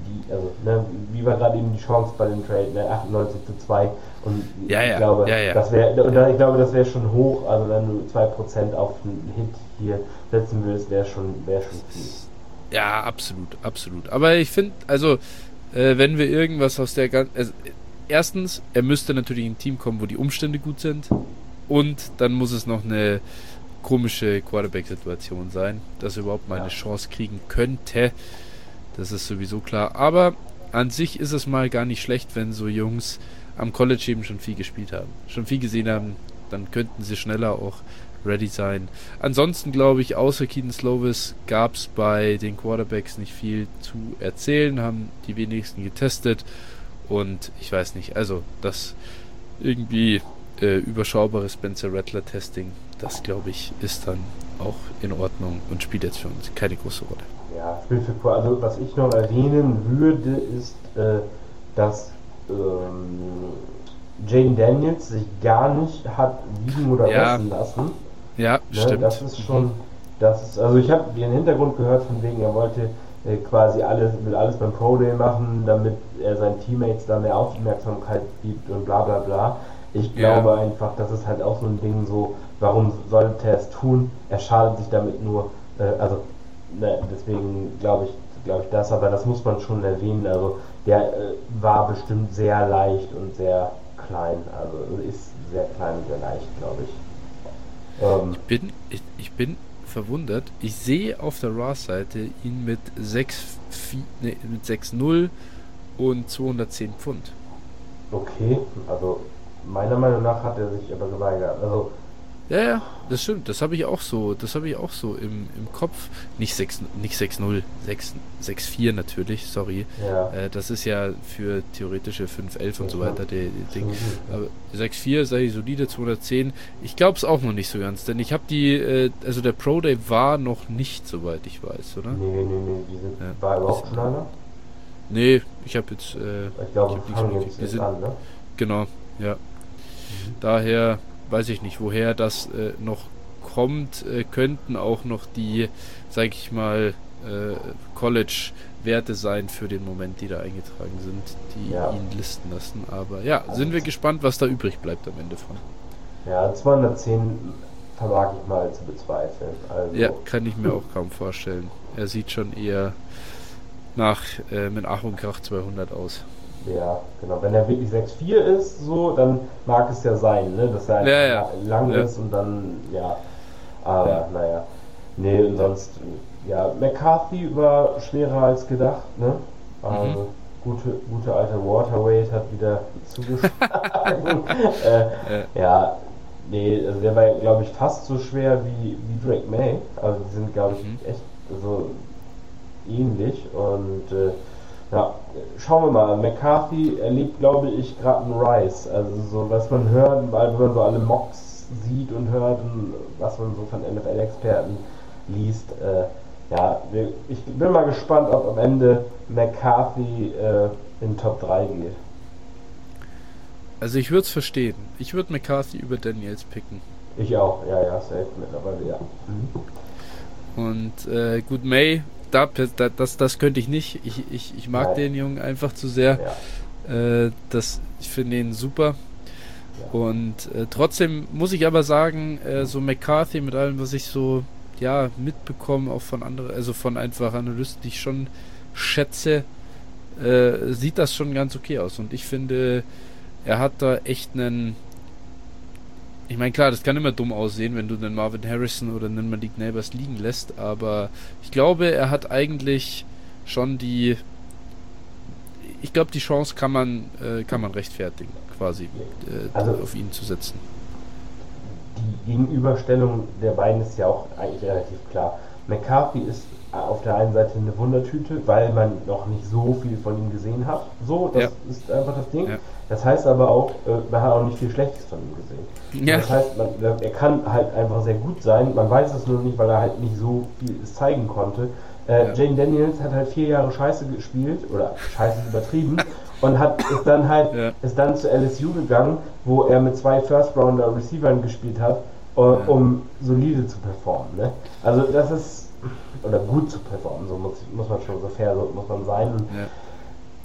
wie war gerade eben die Chance bei dem Trade, ne? 98:2 und ich glaube, das wäre schon hoch, also wenn du 2% auf einen Hit hier setzen würdest, wäre schon viel. Ja, absolut. Aber ich finde, also wenn wir irgendwas aus der ganzen... erstens, er müsste natürlich in ein Team kommen, wo die Umstände gut sind, und dann muss es noch eine komische Quarterback-Situation sein, dass er überhaupt mal eine Chance kriegen könnte. Das ist sowieso klar. Aber an sich ist es mal gar nicht schlecht, wenn so Jungs am College eben schon viel gespielt haben, schon viel gesehen haben, dann könnten sie schneller auch ready sein. Ansonsten glaube ich, außer Kedon Slovis gab es bei den Quarterbacks nicht viel zu erzählen, haben die wenigsten getestet, und ich weiß nicht, also das irgendwie überschaubare Spencer Rattler Testing, das glaube ich ist dann auch in Ordnung und spielt jetzt für uns keine große Rolle. Ja, also was ich noch erwähnen würde, ist, dass Jayden Daniels sich gar nicht hat wiegen oder messen lassen. Ja, ne, stimmt. Das ist schon, also ich habe den Hintergrund gehört, von wegen, er wollte will alles beim Pro Day machen, damit er seinen Teammates da mehr Aufmerksamkeit gibt und bla bla bla. Ich glaube einfach, das ist halt auch so ein Ding, so, warum sollte er es tun? Er schadet sich damit nur, deswegen glaube ich das, aber das muss man schon erwähnen, also der war bestimmt sehr leicht und sehr klein, also ist sehr klein und sehr leicht, glaube ich. Ich bin verwundert, ich sehe auf der Raw-Seite ihn mit 6'0 und 210 Pfund. Okay, also meiner Meinung nach hat er sich aber geweigert. Also ja, das stimmt. Das habe ich auch so im Kopf. Nicht 6'0, 6'4 natürlich, sorry. Ja. Das ist ja für theoretische 5'11 und so weiter der Ding. Aber 6'4 sei solide, 210. Ich glaube es auch noch nicht so ganz, denn ich habe also der Pro Day war noch nicht, soweit ich weiß, oder? Nee, war überhaupt schon einer? Nee, ich habe jetzt ich glaube, wir sind an, ne? Genau, ja. Daher weiß ich nicht, woher das noch kommt, könnten auch noch die, sag ich mal, College-Werte sein für den Moment, die da eingetragen sind, die ihn listen lassen. Aber ja, sind wir gespannt, was da übrig bleibt am Ende von. Ja, 210 vermag ich mal zu bezweifeln. Also. Ja, kann ich mir auch kaum vorstellen. Er sieht schon eher mit Ach und Krach 200 aus. Ja, genau. Wenn er wirklich 6'4 ist, so, dann mag es ja sein, ne? Dass er lang ist und dann, aber naja. Nee, und sonst, McCarthy war schwerer als gedacht, ne? Also, gute alte Waterweight hat wieder zugeschlagen. Also der war, glaube ich, fast so schwer wie Drake May. Also die sind, glaube ich, echt so ähnlich und schauen wir mal. McCarthy erlebt, glaube ich, gerade einen Rise. Also so, was man hört, wenn man so alle Mocks sieht und hört und was man so von NFL-Experten liest. Ich bin mal gespannt, ob am Ende McCarthy in Top 3 geht. Also ich würde es verstehen. Ich würde McCarthy über Daniels picken. Ich auch, safe mittlerweile, ja. Und gut, May, das könnte ich nicht. Ich mag den Jungen einfach zu sehr. Ja. Ich finde ihn super. Ja. Und trotzdem muss ich aber sagen, so McCarthy mit allem, was ich so mitbekomme, auch von anderen, also von einfach Analysten, die ich schon schätze, sieht das schon ganz okay aus. Und ich finde, er hat da echt ich meine, klar, das kann immer dumm aussehen, wenn du einen Marvin Harrison oder einen Malik Neighbors liegen lässt, aber ich glaube, er hat eigentlich schon die Chance kann man rechtfertigen, quasi auf ihn zu setzen. Die Gegenüberstellung der beiden ist ja auch eigentlich relativ klar. McCarthy ist auf der einen Seite eine Wundertüte, weil man noch nicht so viel von ihm gesehen hat. Das ist einfach das Ding. Ja. Das heißt aber auch, man hat auch nicht viel Schlechtes von ihm gesehen. Ja. Das heißt, er kann halt einfach sehr gut sein. Man weiß es nur nicht, weil er halt nicht so viel zeigen konnte. Jayden Daniels hat halt 4 Jahre Scheiße gespielt, oder Scheiße übertrieben, und ist dann zu LSU gegangen, wo er mit 2 First-Rounder-Receivern gespielt hat, um solide zu performen. Ne? Also das ist, oder gut zu performen, so muss man schon so fair, so muss man sein. Und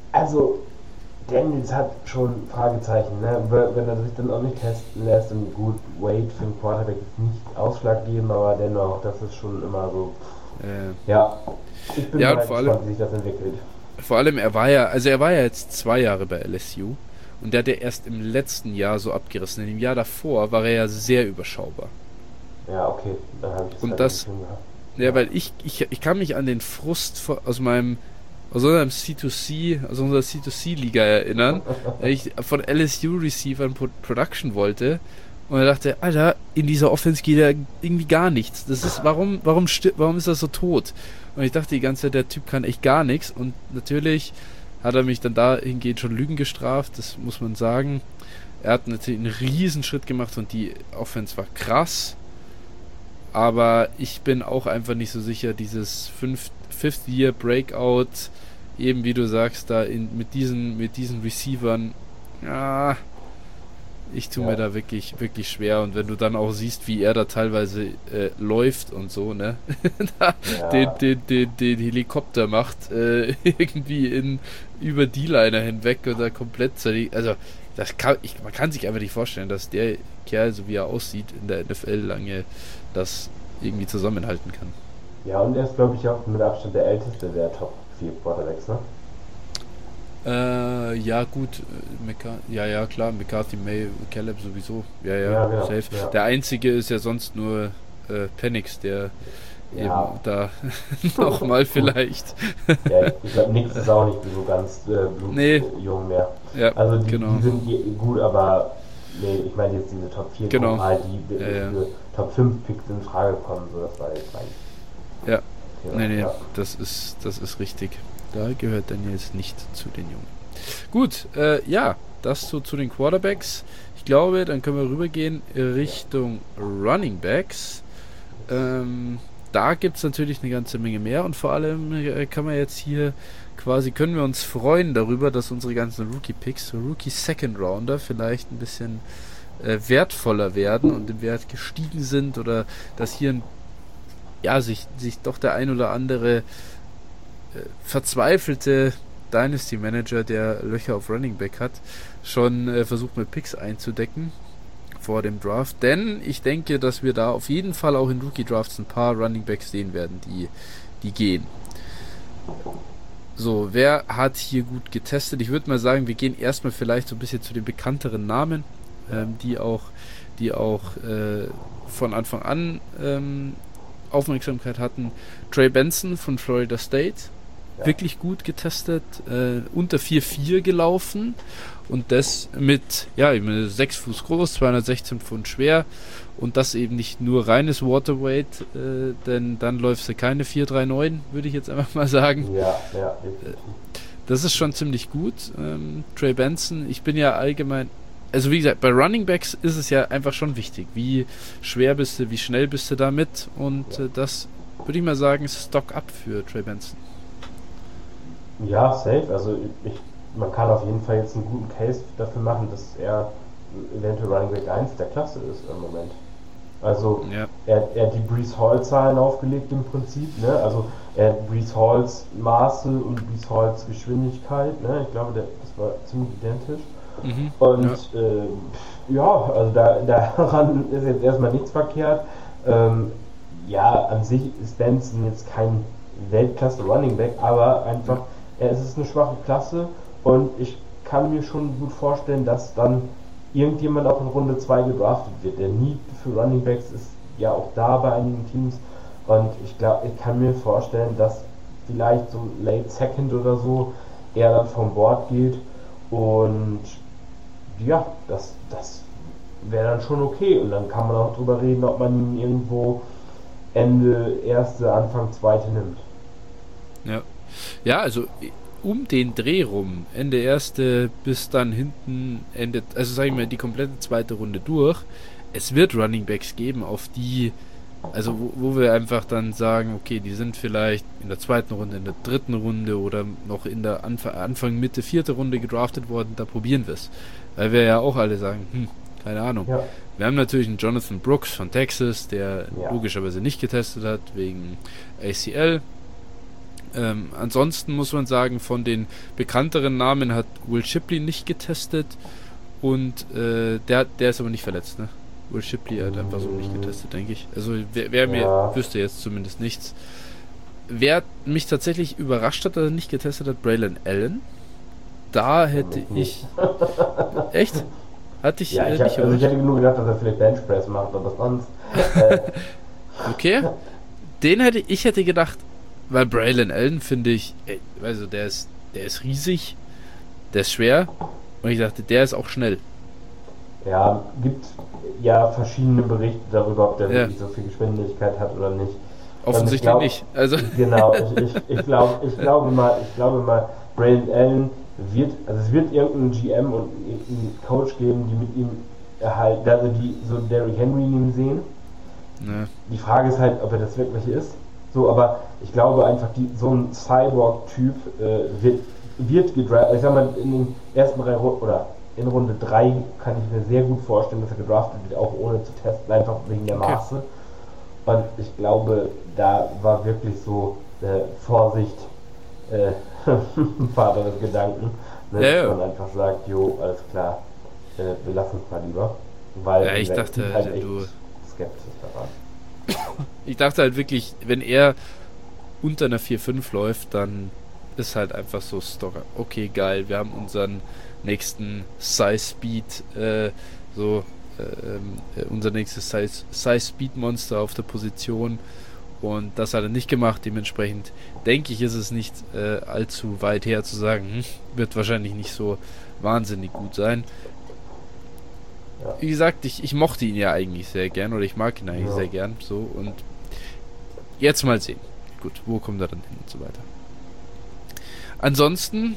Also, Daniels hat schon Fragezeichen, ne? Wenn er sich dann auch nicht testen lässt, und gut, Wade für den Quarterback ist nicht ausschlaggebend, aber dennoch, das ist schon immer so. Ja, ich bin mal gespannt, wie sich das entwickelt. Vor allem, er war ja jetzt 2 Jahre bei LSU und der hat ja erst im letzten Jahr so abgerissen. In dem Jahr davor war er ja sehr überschaubar. Ja, okay, dann habe ich das und das, ja, weil ich kann mich an den Frust aus unserer C2C-Liga erinnern, weil ich von LSU-Receivern Production wollte und er dachte, Alter, in dieser Offense geht ja irgendwie gar nichts. Das ist, warum ist das so tot? Und ich dachte die ganze Zeit, der Typ kann echt gar nichts und natürlich hat er mich dann dahingehend schon Lügen gestraft, das muss man sagen. Er hat natürlich einen riesen Schritt gemacht und die Offense war krass, aber ich bin auch einfach nicht so sicher, dieses Fifth-Year Breakout, eben wie du sagst, da mit diesen Receivern, ja, ich tue mir da wirklich, wirklich schwer. Und wenn du dann auch siehst, wie er da teilweise läuft und so, ne, den Helikopter macht, irgendwie über D-Liner hinweg und da komplett zerlegt. Also, man kann sich einfach nicht vorstellen, dass der Kerl, so wie er aussieht, in der NFL lange das irgendwie zusammenhalten kann. Ja, und er ist, glaube ich, auch mit Abstand der älteste der Top 4 Quarterbacks, ne? Ja gut, ja klar, McCarthy, May, Caleb sowieso, ja genau, safe. Ja. Der einzige ist ja sonst nur Penix, der eben da nochmal vielleicht. Ja, ich glaube, Nix ist auch nicht so ganz blutjung mehr. Ja, also die sind gut, aber nee, ich meine jetzt diese Top 4 genau. Halt, die für Top 5 Picks in Frage kommen, so das war jetzt eigentlich. Ja, nee, das ist richtig. Da gehört Daniels nicht zu den Jungen. Gut, das so zu den Quarterbacks. Ich glaube, dann können wir rübergehen Richtung Running Backs. Da gibt es natürlich eine ganze Menge mehr und vor allem kann man jetzt hier können wir uns freuen darüber, dass unsere ganzen Rookie-Picks, Rookie-Second-Rounder vielleicht ein bisschen wertvoller werden und im Wert gestiegen sind oder dass hier sich doch der ein oder andere verzweifelte Dynasty Manager, der Löcher auf Running Back hat, schon versucht mit Picks einzudecken vor dem Draft, denn ich denke, dass wir da auf jeden Fall auch in Rookie Drafts ein paar Running Backs sehen werden, die gehen. So, wer hat hier gut getestet? Ich würde mal sagen, wir gehen erstmal vielleicht so ein bisschen zu den bekannteren Namen, die auch von Anfang an Aufmerksamkeit hatten. Trey Benson von Florida State, wirklich gut getestet, unter 4,4 gelaufen und das mit 6 Fuß groß, 216 Pfund schwer und das eben nicht nur reines Waterweight, denn dann läufst du keine 4,39, würde ich jetzt einfach mal sagen. Das ist schon ziemlich gut. Trey Benson, ich bin ja allgemein, also wie gesagt, bei Running Backs ist es ja einfach schon wichtig, wie schwer bist du, wie schnell bist du damit und das würde ich mal sagen, ist Stock up für Trey Benson. Ja, safe. Also man kann auf jeden Fall jetzt einen guten Case dafür machen, dass er eventuell Running Back 1 der Klasse ist im Moment. Also er hat die Breece Hall-Zahlen aufgelegt im Prinzip, ne? Also er hat Breece Halls Maße und Breece Halls Geschwindigkeit, ne? Ich glaube, das war ziemlich identisch. Und also daran ist jetzt erstmal nichts verkehrt. An sich ist Benson jetzt kein Weltklasse Running Back, aber einfach es ist eine schwache Klasse und ich kann mir schon gut vorstellen, dass dann irgendjemand auch in Runde 2 gedraftet wird. Der Need für Running Backs ist ja auch da bei einigen Teams und ich kann mir vorstellen, dass vielleicht so Late Second oder so er dann vom Board geht und das wäre dann schon okay und dann kann man auch drüber reden, ob man ihn irgendwo Ende erste, Anfang zweite nimmt. Ja, also um den Dreh rum, Ende erste bis dann hinten Ende, also sag ich mal, die komplette zweite Runde durch. Es wird Running Backs geben, auf die, also wo wir einfach dann sagen, okay, die sind vielleicht in der zweiten Runde, in der dritten Runde oder noch in der Anfang, Mitte, vierte Runde gedraftet worden, da probieren wir es. Weil wir ja auch alle sagen, keine Ahnung. Ja. Wir haben natürlich einen Jonathan Brooks von Texas, der logischerweise nicht getestet hat, wegen ACL. Ansonsten muss man sagen, von den bekannteren Namen hat Will Shipley nicht getestet und der ist aber nicht verletzt, ne? Will Shipley hat einfach so nicht getestet, denke ich. Also wer mir wüsste jetzt zumindest nichts. Wer mich tatsächlich überrascht hat, dass er nicht getestet hat, Braylon Allen. Da hätte ich... Echt? Hatte ich nicht. Ich hätte nur gedacht, dass er vielleicht Benchpress macht, aber sonst... Okay. Ich hätte gedacht, weil Braylon Allen finde ich, also der ist riesig, der ist schwer und ich dachte, der ist auch schnell. Ja, gibt ja verschiedene Berichte darüber, ob der wirklich so viel Geschwindigkeit hat oder nicht. Offensichtlich nicht. Also. Genau, ich glaube mal, Braylon Allen es wird irgendeinen GM und irgendeinen Coach geben, die mit ihm erhalten, also die so Derrick Henry in ihm sehen. Ja. Die Frage ist halt, ob er das wirklich ist. So, aber ich glaube einfach, so ein Cyborg-Typ wird gedraftet. Ich sag mal, in den ersten 3 Runden oder in Runde 3 kann ich mir sehr gut vorstellen, dass er gedraftet wird, auch ohne zu testen, einfach wegen der Maße. Und ich glaube, da war wirklich so Vorsicht Vater des Gedanken, ne, dass man einfach sagt, jo, alles klar, wir lassen es mal lieber. Weil ich dachte, halt echt skeptisch daran. Ich dachte halt wirklich, wenn er unter einer 4-5 läuft, dann ist halt einfach so Stocker. Okay, geil, wir haben unseren nächsten Size-Speed, unser nächstes Size-Speed-Monster auf der Position und das hat er nicht gemacht. Dementsprechend denke ich, ist es nicht allzu weit her zu sagen, wird wahrscheinlich nicht so wahnsinnig gut sein. Ja. Wie gesagt, ich mochte ihn ja eigentlich sehr gern oder ich mag ihn eigentlich sehr gern so und jetzt mal sehen. Gut, wo kommt er dann hin und so weiter. Ansonsten,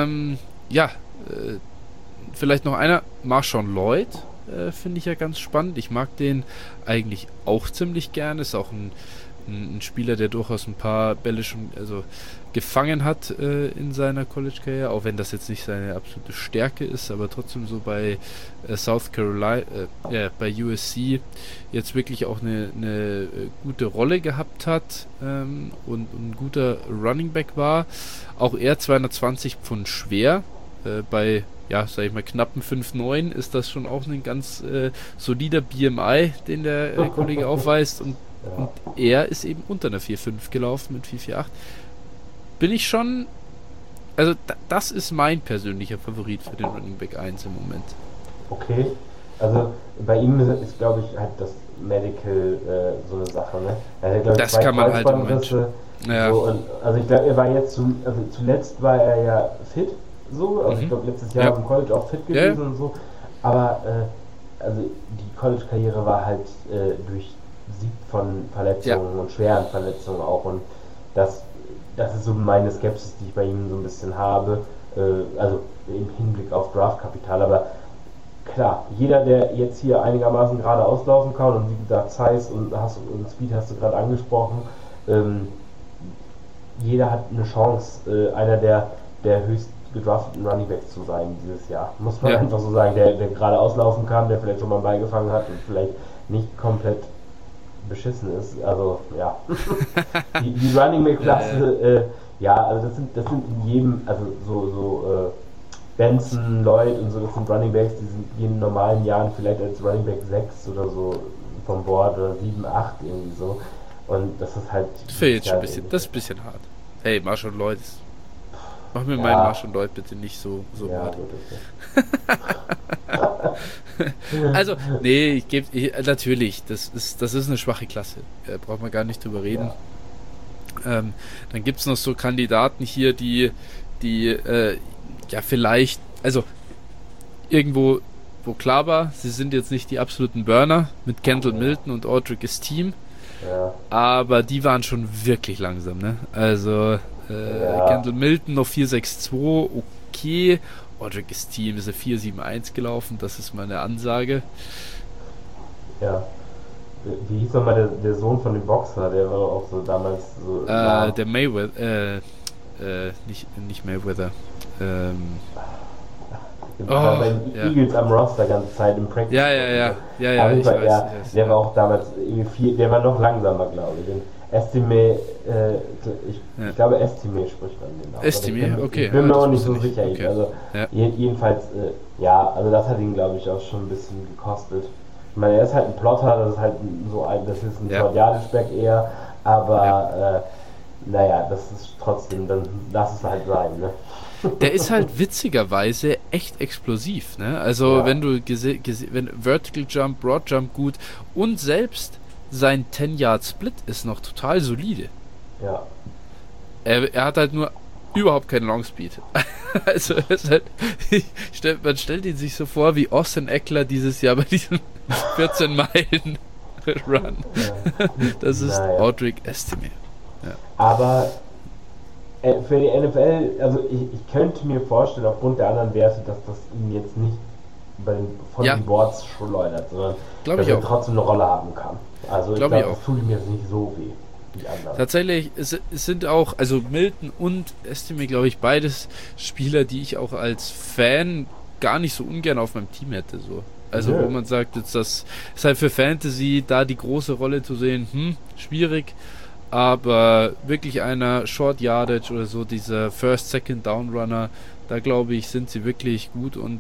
vielleicht noch einer, Marshawn Lloyd, finde ich ja ganz spannend. Ich mag den eigentlich auch ziemlich gern. Ist auch ein Spieler, der durchaus ein paar Bälle schon gefangen hat in seiner College-Karriere, auch wenn das jetzt nicht seine absolute Stärke ist, aber trotzdem so bei South Carolina, bei USC jetzt wirklich auch eine gute Rolle gehabt hat und ein guter Running Back war. Auch er 220 Pfund schwer, bei sag ich mal, knappen 5,9 ist das schon auch ein ganz solider BMI, den der Kollege aufweist und er ist eben unter einer 4,5 gelaufen mit 4,48. Bin ich schon, also das ist mein persönlicher Favorit für den Running Back 1 im Moment. Okay, also bei ihm ist glaube ich halt das Medical so eine Sache, ne? Also, das kann man halt im Moment. So, also ich glaube, er war jetzt zuletzt war er ja fit, so, also ich glaube letztes Jahr im College auch fit gewesen und so, aber also die College-Karriere war halt durchsiebt von Verletzungen und schweren Verletzungen auch und das ist so meine Skepsis, die ich bei ihm so ein bisschen habe, also im Hinblick auf Draftkapital, aber klar, jeder, der jetzt hier einigermaßen gerade auslaufen kann und wie gesagt Size und Speed hast du gerade angesprochen, jeder hat eine Chance, einer der höchst gedrafteten Running Backs zu sein dieses Jahr. Muss man einfach so sagen, der gerade auslaufen kann, der vielleicht schon mal einen Ball gefangen hat und vielleicht nicht komplett beschissen ist. Also ja. die Running Back Klasse, also das sind in jedem, also so Benson, Lloyd und so, das sind Running Backs, die sind in normalen Jahren vielleicht als Running Back 6 oder so vom Board oder 7, 8 irgendwie so. Und das ist halt. Das wäre jetzt schon das ist ein bisschen hart. Hey, Marshawn Lloyd, mach mir meinen Marshawn Lloyd bitte nicht so hart. Gut, okay. Also, nee, natürlich, das ist eine schwache Klasse. Braucht man gar nicht drüber reden. Ja. Dann gibt es noch so Kandidaten hier, die vielleicht, also irgendwo, wo klar war, sie sind jetzt nicht die absoluten Burner mit Kendall Milton und Audric Esteem, aber die waren schon wirklich langsam, ne? Also Kendall Milton noch 4,62, okay. Audric Esteem ist 4,71 gelaufen, das ist mal eine Ansage. Ja. Wie hieß nochmal der Sohn von dem Boxer, der war auch so damals so. Der Mayweather, nicht Mayweather. Bei den Eagles am Roster ganze Zeit im Practice. Ja, ich weiß. Der war auch damals irgendwie der war noch langsamer, glaube ich. Estime, ich glaube Estime spricht man den auch. Estime, okay. Ich bin mir auch nicht so sicher. Okay. Also jedenfalls, also das hat ihn, glaube ich, auch schon ein bisschen gekostet. Ich meine, er ist halt ein Plotter, das ist halt das ist ein Jordianisch-Back eher, aber naja, das ist trotzdem, dann lass es halt sein, ne? Der ist halt witzigerweise echt explosiv, ne? Also wenn du wenn Vertical Jump, Broad Jump gut und selbst sein 10-Yard-Split ist noch total solide. Ja. Er hat halt nur überhaupt keinen Longspeed. Also ist halt, man stellt ihn sich so vor wie Austin Eckler dieses Jahr bei diesem 14 Meilen Run. Das ist Audric Estime. Ja. Aber für die NFL, also ich könnte mir vorstellen, aufgrund der anderen Werte, dass das ihn jetzt nicht von den Boards schleudert, sondern dass er trotzdem eine Rolle haben kann. Also ich glaube, das tut ihm jetzt nicht so weh wie die anderen. Tatsächlich, es sind auch, also Milton und Estime, glaube ich, beides Spieler, die ich auch als Fan gar nicht so ungern auf meinem Team hätte. So. Also wo man sagt, jetzt das ist halt für Fantasy, da die große Rolle zu sehen, schwierig. Aber wirklich einer Short Yardage oder so, dieser First, Second Down Runner, da glaube ich, sind sie wirklich gut und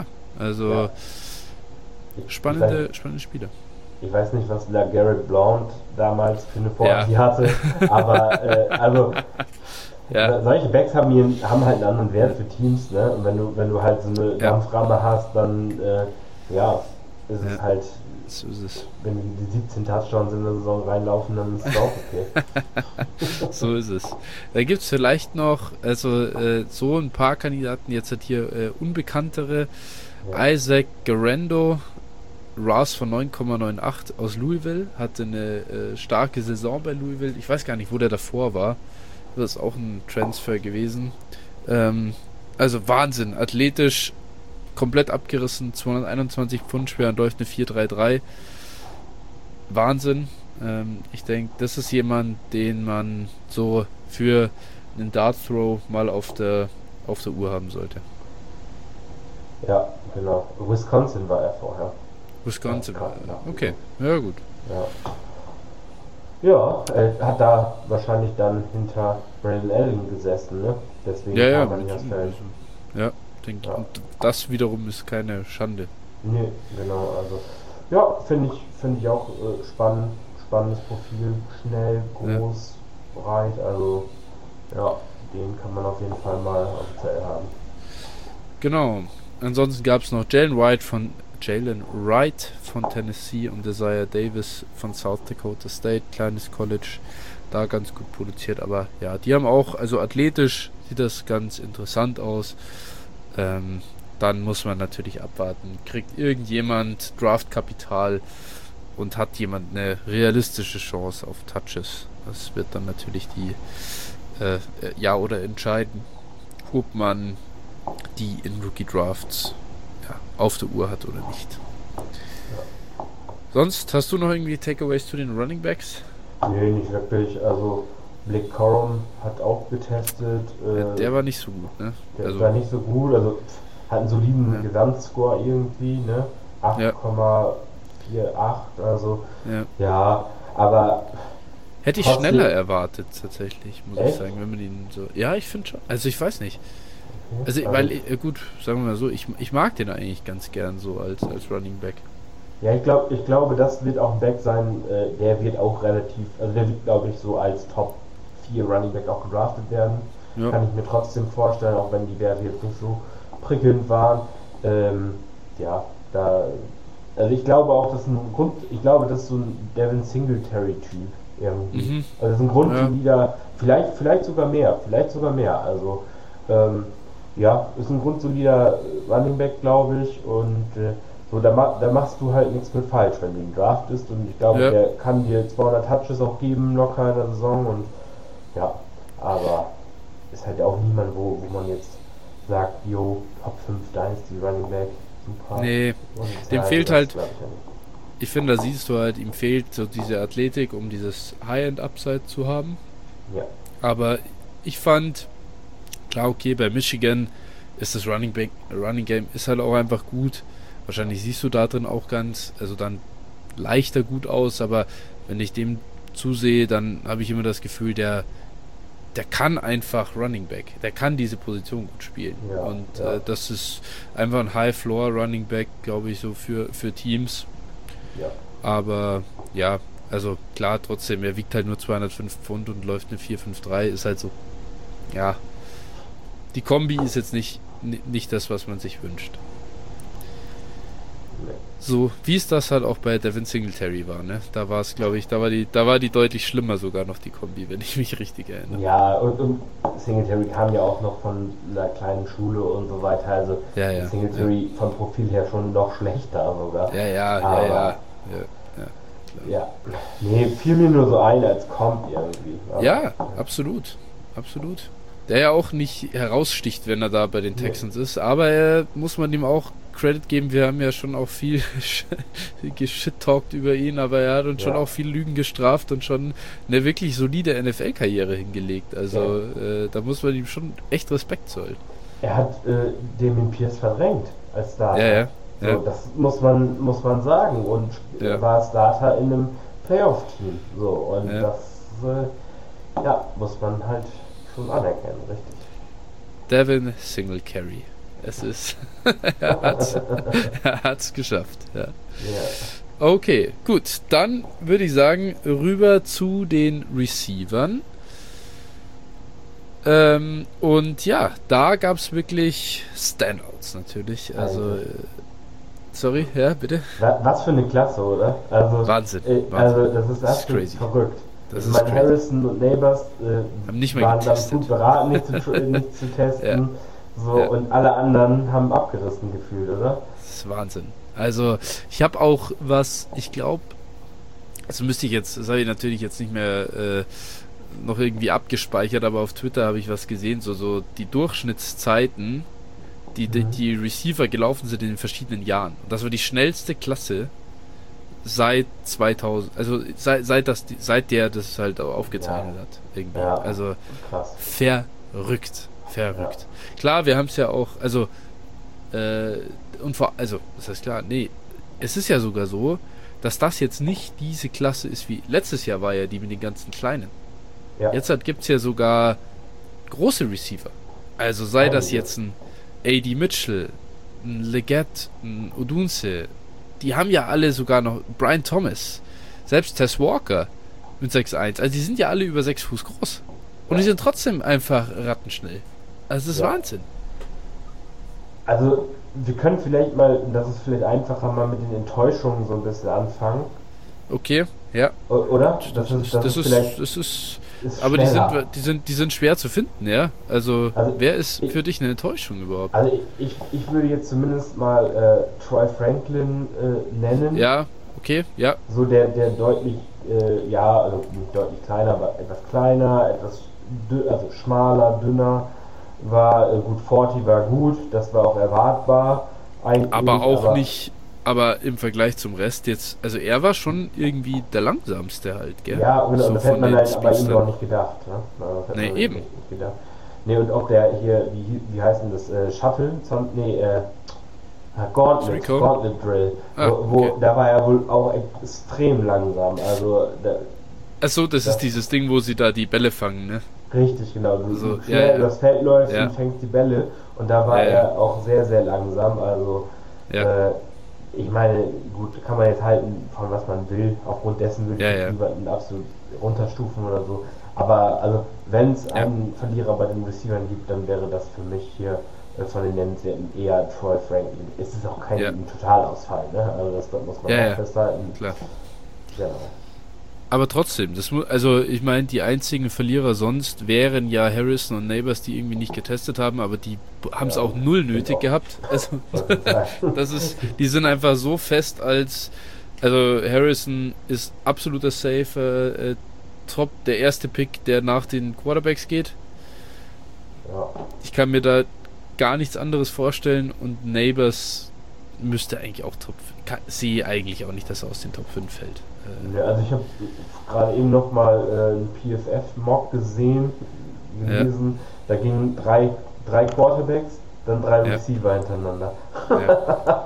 spannende Spieler. Ich weiß nicht, was Garrett Blount damals für eine Vorsicht hatte, aber solche Backs haben halt einen anderen Wert für Teams, ne? Und wenn du halt so eine Dampframme hast, dann ist es halt. So ist es. Wenn die 17 Touchdowns in der Saison reinlaufen, dann ist es auch okay. So ist es. Da gibt es vielleicht noch so ein paar Kandidaten, jetzt hat hier unbekanntere. Isaac Guerendo, RAS von 9,98 aus Louisville, hatte eine starke Saison bei Louisville. Ich weiß gar nicht, wo der davor war. Das ist auch ein Transfer gewesen. Also Wahnsinn, athletisch, komplett abgerissen, 221 Pfund schwer und läuft eine 4,33. Wahnsinn. Ich denke, das ist jemand, den man so für einen Dart Throw mal auf der Uhr haben sollte. Ja, genau. Wisconsin war er vorher. Wisconsin, okay. Ja, gut. Ja, er hat da wahrscheinlich dann hinter Brandon Allen gesessen, ne? Deswegen kam er nicht ans Feld. Ja, denke ich. Und das wiederum ist keine Schande. Nee, genau. Also, finde ich auch spannend. Spannendes Profil, schnell, groß, breit. Also, den kann man auf jeden Fall mal auf der Zettel haben. Genau. Ansonsten gab es noch Jalen Wright von Tennessee und Isaiah Davis von South Dakota State, kleines College, da ganz gut produziert, aber ja, die haben auch, also athletisch sieht das ganz interessant aus. Dann muss man natürlich abwarten, kriegt irgendjemand Draftkapital und hat jemand eine realistische Chance auf Touches. Das wird dann natürlich die oder entscheiden, ob man die in Rookie Drafts auf der Uhr hat oder nicht. Sonst hast du noch irgendwie Takeaways zu den Running Backs? Nee, nicht wirklich. Also Blake Corum hat auch getestet. Der war nicht so gut, ne? Der war nicht so gut, also hat einen soliden Gesamtscore irgendwie, ne? 8,48, also aber hätte ich schneller erwartet tatsächlich, muss ich sagen, wenn man ihn so. Ja, ich finde schon. Also ich weiß nicht. Also, gut, sagen wir mal so, ich mag den eigentlich ganz gern so als Running Back. Ja, ich glaube, das wird auch ein Back sein, der wird auch relativ, also der wird, glaube ich, so als Top 4 Running Back auch gedraftet werden. Ja. Kann ich mir trotzdem vorstellen, auch wenn die Werte jetzt nicht so prickelnd waren. Also ich glaube auch, das ist so ein Devin Singletary-Typ irgendwie. Also das ist ein grundsolider, vielleicht sogar mehr. Also ist ein grundsolider Running Back, glaube ich, und da machst du halt nichts mit falsch, wenn du ihn draftest, und ich glaube, der kann dir 200 Touches auch geben, locker in der Saison, und aber ist halt auch niemand, wo man jetzt sagt, Top 5 Dynasty Running Back, super. Nee, dem fehlt halt, ich finde, da siehst du halt, ihm fehlt so diese Athletik, um dieses High-End-Upside zu haben. Ja. Aber ich fand, klar, okay, bei Michigan ist das Running Game ist halt auch einfach gut. Wahrscheinlich siehst du da drin auch dann leichter gut aus, aber wenn ich dem zusehe, dann habe ich immer das Gefühl, der kann einfach Running Back. Der kann diese Position gut spielen. Ja, und das ist einfach ein High-Floor Running Back, glaube ich, so für Teams. Ja. Aber ja, also klar, trotzdem, er wiegt halt nur 205 Pfund und läuft eine 4,53, ist halt so, ja, die Kombi ist jetzt nicht das, was man sich wünscht. So, wie es das halt auch bei Devin Singletary war, ne? Da war es, glaube ich, da war die deutlich schlimmer sogar noch, die Kombi, wenn ich mich richtig erinnere. Ja, und Singletary kam ja auch noch von einer kleinen Schule und so weiter, also Singletary vom Profil her schon noch schlechter sogar. Ja. Ja, nee, fiel mir nur so ein als Comp irgendwie. Ja, absolut. Der ja auch nicht heraussticht, wenn er da bei den Texans ist, aber muss man ihm auch Credit geben, wir haben ja schon auch viel geshit-talkt über ihn, aber er hat uns schon auch viel Lügen gestraft und schon eine wirklich solide NFL-Karriere hingelegt, also da muss man ihm schon echt Respekt zollen. Er hat Damien Pierce verdrängt als Starter. Ja. So, das muss man sagen, und war Starter in einem Playoff-Team, so, und das muss man halt schon anerkennen, richtig. Devin Singletary. Es ist er hat's geschafft. Ja. Okay, gut. Dann würde ich sagen, rüber zu den Receivern. Und ja, da gab es wirklich Standouts natürlich. Also, sorry, ja, bitte. Was für eine Klasse, oder? Also, Wahnsinn. Also, das ist absolut verrückt. Das ist Harrison und Neighbors haben nicht mehr waren getestet. dann gut beraten, nicht zu testen. Und alle anderen haben abgerissen gefühlt, oder? Das ist Wahnsinn. Also, ich habe auch was, ich glaube, das habe ich natürlich jetzt nicht mehr noch irgendwie abgespeichert, aber auf Twitter habe ich was gesehen, so die Durchschnittszeiten, die Receiver gelaufen sind in den verschiedenen Jahren. Und das war die schnellste Klasse seit 2000, also seit der das halt auch aufgezeichnet hat. Irgendwie. Ja, also krass. Verrückt. Ja. Klar, wir haben es ja auch, also das heißt klar, nee, es ist ja sogar so, dass das jetzt nicht diese Klasse ist wie letztes Jahr war ja die mit den ganzen Kleinen. Ja. Jetzt gibt es ja sogar große Receiver. Also sei das jetzt ein A.D. Mitchell, ein Leggett, ein Odunze, die haben ja alle sogar noch Brian Thomas, selbst Tess Walker mit 6'1", also die sind ja alle über 6 Fuß groß. Und die sind trotzdem einfach rattenschnell. Also das ist Wahnsinn. Also wir können vielleicht mal, das ist vielleicht einfacher, mal mit den Enttäuschungen so ein bisschen anfangen. Okay, ja. Oder? Aber die sind schwer zu finden, ja? Also wer ist für dich eine Enttäuschung überhaupt? Also ich würde jetzt zumindest mal Troy Franklin nennen. Ja, okay, ja. So der deutlich, also nicht deutlich kleiner, aber etwas kleiner, etwas schmaler, dünner, war gut, 40 war gut, das war auch erwartbar. Aber im Vergleich zum Rest jetzt, also er war schon irgendwie der langsamste halt, gell? Ja, genau, so das hätte man halt aber ihm noch nicht gedacht, ne? Nee, eben. Nicht gedacht. Nee, und auch der hier, wie heißt denn das, Shuttle? Gauntlet Drill. Da war er wohl auch extrem langsam, also Achso, das ist dieses Ding, wo sie da die Bälle fangen, ne? Richtig, genau. Du das Feld läufst und fängst die Bälle, und da war er auch sehr, sehr langsam. Also, ich meine, gut, kann man jetzt halten, von was man will. Aufgrund dessen würde ich niemanden absolut runterstufen oder so. Aber also, wenn es einen Verlierer bei den Receivern gibt, dann wäre das für mich hier von den Nennenswerten eher Troy Franklin. Es ist auch kein Totalausfall, ne? Also das muss man auch festhalten. Klar. Genau. Aber trotzdem, also ich meine, die einzigen Verlierer sonst wären ja Harrison und Neighbors, die irgendwie nicht getestet haben, aber die haben es auch null nötig gehabt. Also die sind einfach so fest also Harrison ist absoluter Safe, Top, der erste Pick, der nach den Quarterbacks geht. Ja. Ich kann mir da gar nichts anderes vorstellen, und Neighbors müsste eigentlich auch sehe eigentlich auch nicht, dass er aus den Top 5 fällt. Ja, also ich habe gerade eben nochmal einen PFF-Mock gelesen. Da gingen drei Quarterbacks, dann 3 Receiver hintereinander.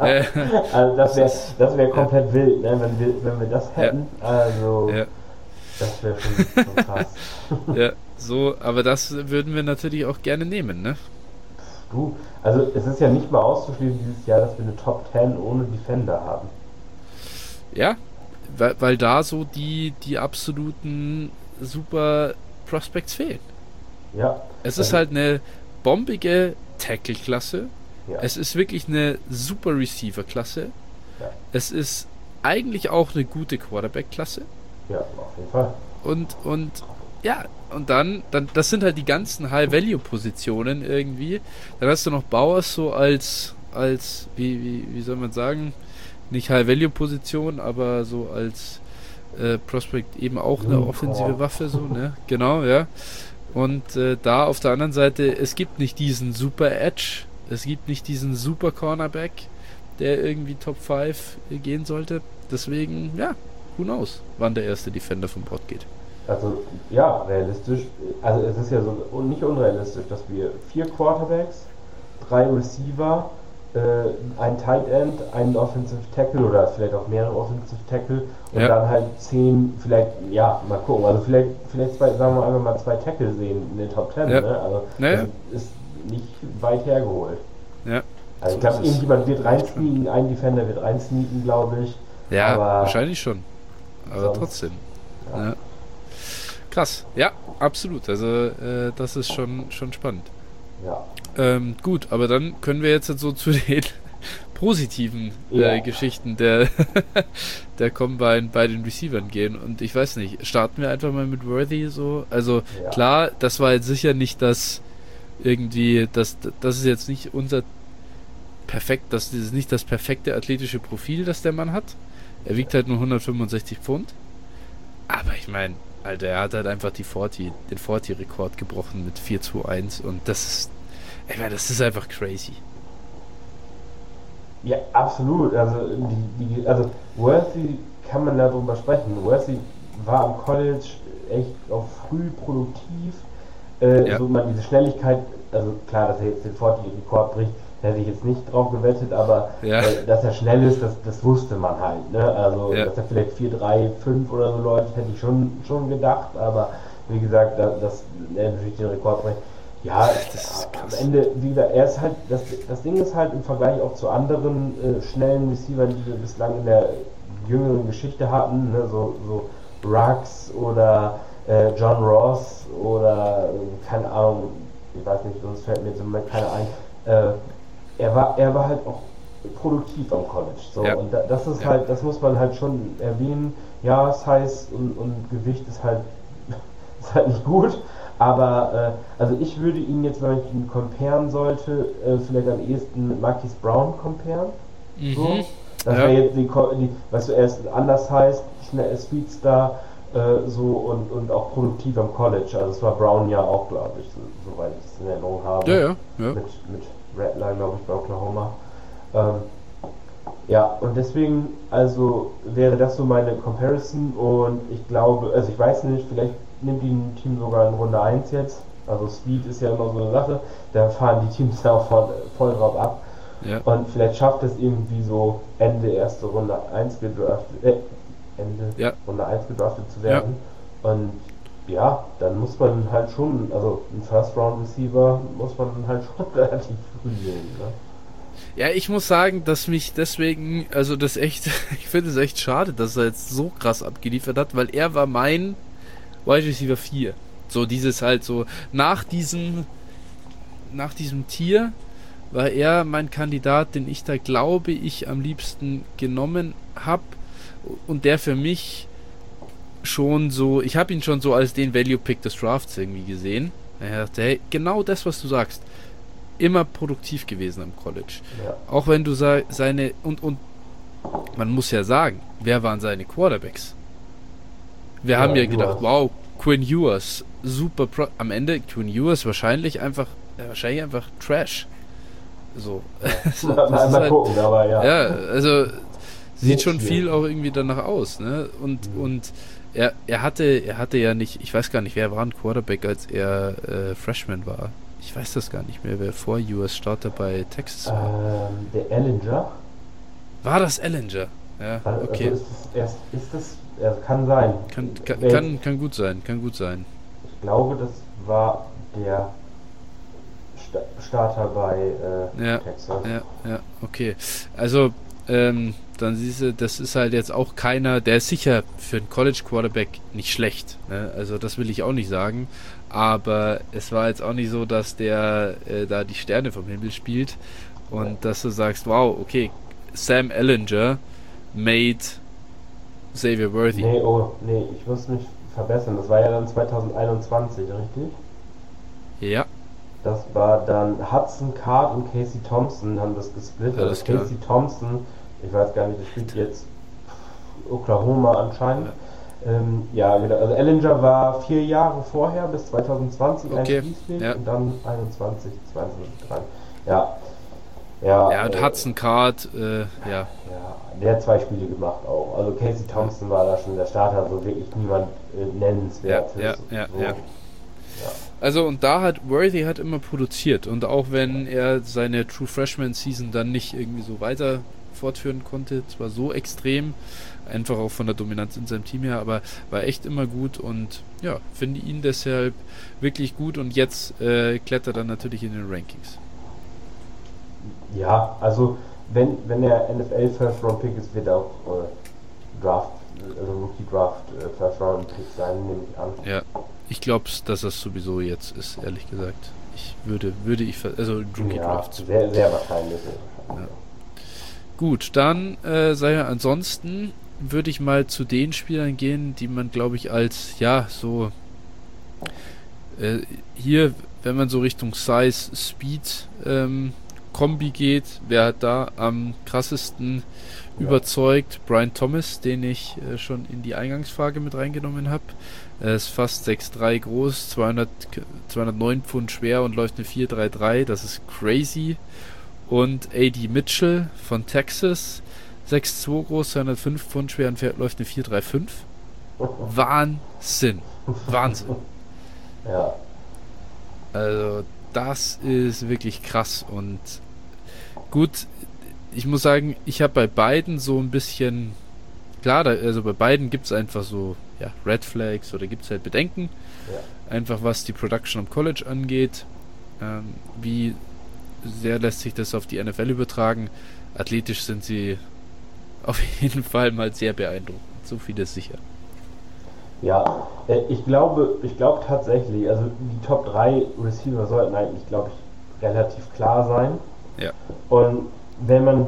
Ja. Also das wäre komplett wild, ne, wenn wir das hätten. Also Das wäre schon krass. Ja, so, aber das würden wir natürlich auch gerne nehmen, ne? Du, also es ist ja nicht mal auszuschließen dieses Jahr, dass wir eine Top 10 ohne Defender haben. Ja, weil da so die absoluten super Prospects fehlen. Ja. Es ist halt eine bombige Tackle-Klasse. Ja. Es ist wirklich eine super Receiver-Klasse. Ja. Es ist eigentlich auch eine gute Quarterback-Klasse. Ja, auf jeden Fall. Und ja, und dann, das sind halt die ganzen High-Value-Positionen irgendwie. Dann hast du noch Bowers so als wie soll man sagen, nicht High-Value-Position, aber so als Prospect eben auch eine offensive Waffe, so, ne? Genau, ja. Und da auf der anderen Seite, es gibt nicht diesen super Edge, es gibt nicht diesen super Cornerback, der irgendwie Top 5 gehen sollte. Deswegen, ja, who knows, wann der erste Defender vom Bord geht. Also, ja, realistisch. Also, es ist ja so nicht unrealistisch, dass wir 4 Quarterbacks, 3 Receiver, ein Tight End, einen Offensive Tackle oder vielleicht auch mehrere Offensive Tackle und dann halt 10, vielleicht, ja, mal gucken, also vielleicht sagen wir einfach mal 2 Tackle sehen in den Top 10, ne? Also, das ist nicht weit hergeholt. Ja. Also, ich glaube, irgendjemand wird reinsneaken, ein Defender wird reinsneaken, glaube ich. Ja, aber wahrscheinlich schon. Aber trotzdem. Ja. Krass, ja, absolut. Also das ist schon spannend. Ja. Gut, aber dann können wir jetzt so zu den positiven Geschichten der Combine bei den Receivern gehen. Und ich weiß nicht, starten wir einfach mal mit Worthy so. Also klar, das war jetzt sicher nicht das irgendwie, das ist jetzt nicht unser das ist nicht das perfekte athletische Profil, das der Mann hat. Er wiegt halt nur 165 Pfund. Aber ich meine, Alter, er hat halt einfach den 40-Rekord gebrochen mit 4:2:1 und das ist einfach crazy. Ja, absolut. Also, also Worthy kann man darüber sprechen. Worthy war am College echt auch früh produktiv. So man diese Schnelligkeit, also klar, dass er jetzt den 40-Rekord bricht, hätte ich jetzt nicht drauf gewettet, aber dass er schnell ist, das wusste man halt. Ne? Also, dass er vielleicht 4:3:5 oder so läuft, hätte ich schon gedacht, aber wie gesagt, dass er natürlich den Rekord bricht. Ja, am Ende, wie gesagt, er ist halt, das Ding ist halt im Vergleich auch zu anderen schnellen Receivern, die wir bislang in der jüngeren Geschichte hatten, ne? so Ruggs oder John Ross oder keine Ahnung, ich weiß nicht, sonst fällt mir jetzt im Moment keiner ein. Er war halt auch produktiv am College. So. Ja. Und das ist halt, das muss man halt schon erwähnen. Ja, Size und Gewicht ist halt nicht gut. Aber also ich würde ihn jetzt, wenn ich ihn comparen sollte, vielleicht am ehesten mit Marquise Brown comparen. So. Das wäre jetzt weißt du, er ist anders heißt, schnell Speedstar, so und auch produktiv am College. Also es war Brown ja auch, glaube ich, soweit ich es in Erinnerung habe. Ja. Mit Redline, glaube ich, bei Oklahoma. Ja, und deswegen, also wäre das so meine Comparison und ich glaube, also ich weiß nicht, vielleicht nimmt die ein Team sogar in Runde 1 jetzt. Also Speed ist ja immer so eine Sache, da fahren die Teams ja auch voll drauf ab. Ja. Und vielleicht schafft es irgendwie so Ende erste Runde 1 gedraftet, Runde 1 gedraftet zu werden. Ja. Und ja, dann muss man halt schon, also ein First-Round-Receiver muss man dann halt schon relativ früh nehmen, ne? Ja, ich muss sagen, dass mich deswegen, also ich finde es echt schade, dass er jetzt so krass abgeliefert hat, weil er war mein Wide Receiver 4. So dieses halt so, nach diesem Tier war er mein Kandidat, den ich da, glaube ich, am liebsten genommen habe und der für mich schon so, ich habe ihn schon so als den Value-Pick des Drafts irgendwie gesehen. Ich dachte, hey, genau das, was du sagst, immer produktiv gewesen am College. Ja. Auch wenn du seine, und man muss ja sagen, wer waren seine Quarterbacks? Wir haben ja gedacht, wow, Quinn Ewers, super, am Ende Quinn Ewers wahrscheinlich einfach Trash. So. Mal halt, gucken, aber ja. Ja, also sieht schon viel auch irgendwie danach aus, ne? Und er hatte ja nicht, ich weiß gar nicht, wer war ein Quarterback, als er Freshman war. Ich weiß das gar nicht mehr, wer vor US Starter bei Texas war. Der Ellinger. War das Ellinger? Ja, okay. Also ist das kann sein. Kann gut sein. Ich glaube, das war der Starter bei Texas. Ja, okay. Also, dann siehst du, das ist halt jetzt auch keiner, der ist sicher für einen College-Quarterback nicht schlecht. Ne? Also das will ich auch nicht sagen. Aber es war jetzt auch nicht so, dass der da die Sterne vom Himmel spielt und dass du sagst, wow, okay, Sam Ehlinger made Xavier Worthy. Nee, ich muss mich verbessern. Das war ja dann 2021, richtig? Ja. Das war dann Hudson Card und Casey Thompson haben das gesplittet. Ja, Casey Thompson, ich weiß gar nicht, der spielt jetzt Oklahoma anscheinend. Genau. Also Ehlinger war 4 Jahre vorher, bis 2020 und dann 21, 22. Ja, und Hudson Card, Ja, der hat 2 Spiele gemacht auch. Also Casey Thompson war da schon der Starter, so wirklich niemand nennenswert. Ja. Also und da hat Worthy immer produziert und auch wenn er seine True Freshman Season dann nicht irgendwie so weiter fortführen konnte, zwar so extrem, einfach auch von der Dominanz in seinem Team her, aber war echt immer gut und ja, finde ihn deshalb wirklich gut und jetzt klettert er natürlich in den Rankings. Ja, also wenn er NFL First Round Pick ist, wird er auch Rookie Draft First Round Pick sein, nehme ich an. Ja, ich glaube, dass das sowieso jetzt ist, ehrlich gesagt. Rookie Draft. Sehr, sehr wahrscheinlich. Ja. Gut, dann ansonsten würde ich mal zu den Spielern gehen, die man, glaube ich, als hier, wenn man so Richtung Size, Speed Kombi geht, wer hat da am krassesten überzeugt? Brian Thomas, den ich schon in die Eingangsfrage mit reingenommen habe. Er ist fast 6'3 groß, 209 Pfund schwer und läuft eine 4'3'3, das ist crazy. Und A.D. Mitchell von Texas, 6'2 groß, 205 Pfund schwer und läuft eine 4'3'5. Wahnsinn. Ja. Also das ist wirklich krass und gut, ich muss sagen, ich habe bei beiden so ein bisschen, klar, also bei beiden gibt es einfach so Red Flags oder gibt es halt Bedenken, einfach was die Production am College angeht, wie sehr lässt sich das auf die NFL übertragen. Athletisch sind sie auf jeden Fall mal sehr beeindruckend, so viel ist sicher. Ja, ich glaube tatsächlich, also die Top 3 Receiver sollten eigentlich, glaube ich, relativ klar sein. Ja. Und wenn man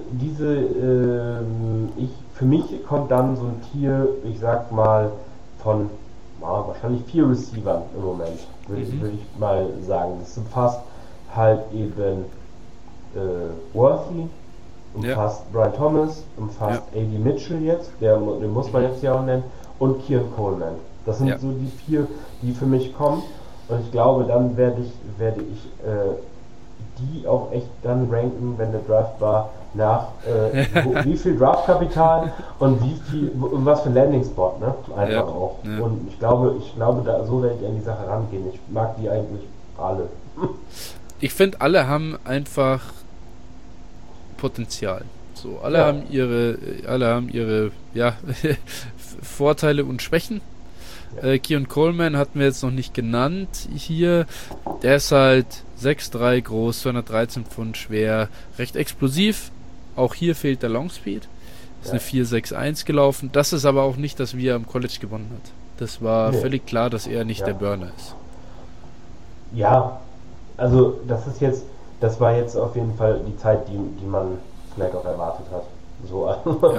für mich kommt dann so ein Tier, ich sag mal, von wahrscheinlich 4 Receivern im Moment, würde ich mal sagen. Das umfasst halt eben Worthy, umfasst Brian Thomas, umfasst A.D. Mitchell jetzt, den muss man jetzt ja auch nennen, und Kieran Coleman. Das sind so die 4, die für mich kommen. Und ich glaube, dann werde ich die auch echt dann ranken, wenn der Draft war, nach wie viel Draftkapital und was für Landing-Spot, ne? Einfach auch. Ja. Und ich glaube, da so werde ich an die Sache rangehen. Ich mag die eigentlich alle. Ich finde, alle haben einfach Potenzial. So, alle haben ihre Vorteile und Schwächen. Kieran Coleman hatten wir jetzt noch nicht genannt hier. Der ist halt 6'3 groß, 213 Pfund schwer, recht explosiv. Auch hier fehlt der Longspeed. Ist eine 4'6'1 gelaufen. Das ist aber auch nicht, dass er am College gewonnen hat. Das war völlig klar, dass er nicht der Burner ist. Ja, also das war jetzt auf jeden Fall die Zeit, die man vielleicht auch erwartet hat. So,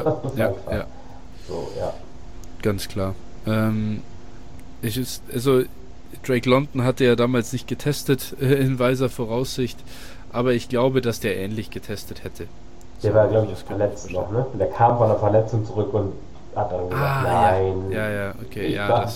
ganz klar. Drake London hatte ja damals nicht getestet in weiser Voraussicht, aber ich glaube, dass der ähnlich getestet hätte. Der war, glaube ich, verletzt noch, ne? Der kam von der Verletzung zurück und hat dann gesagt, nein. Ja, okay,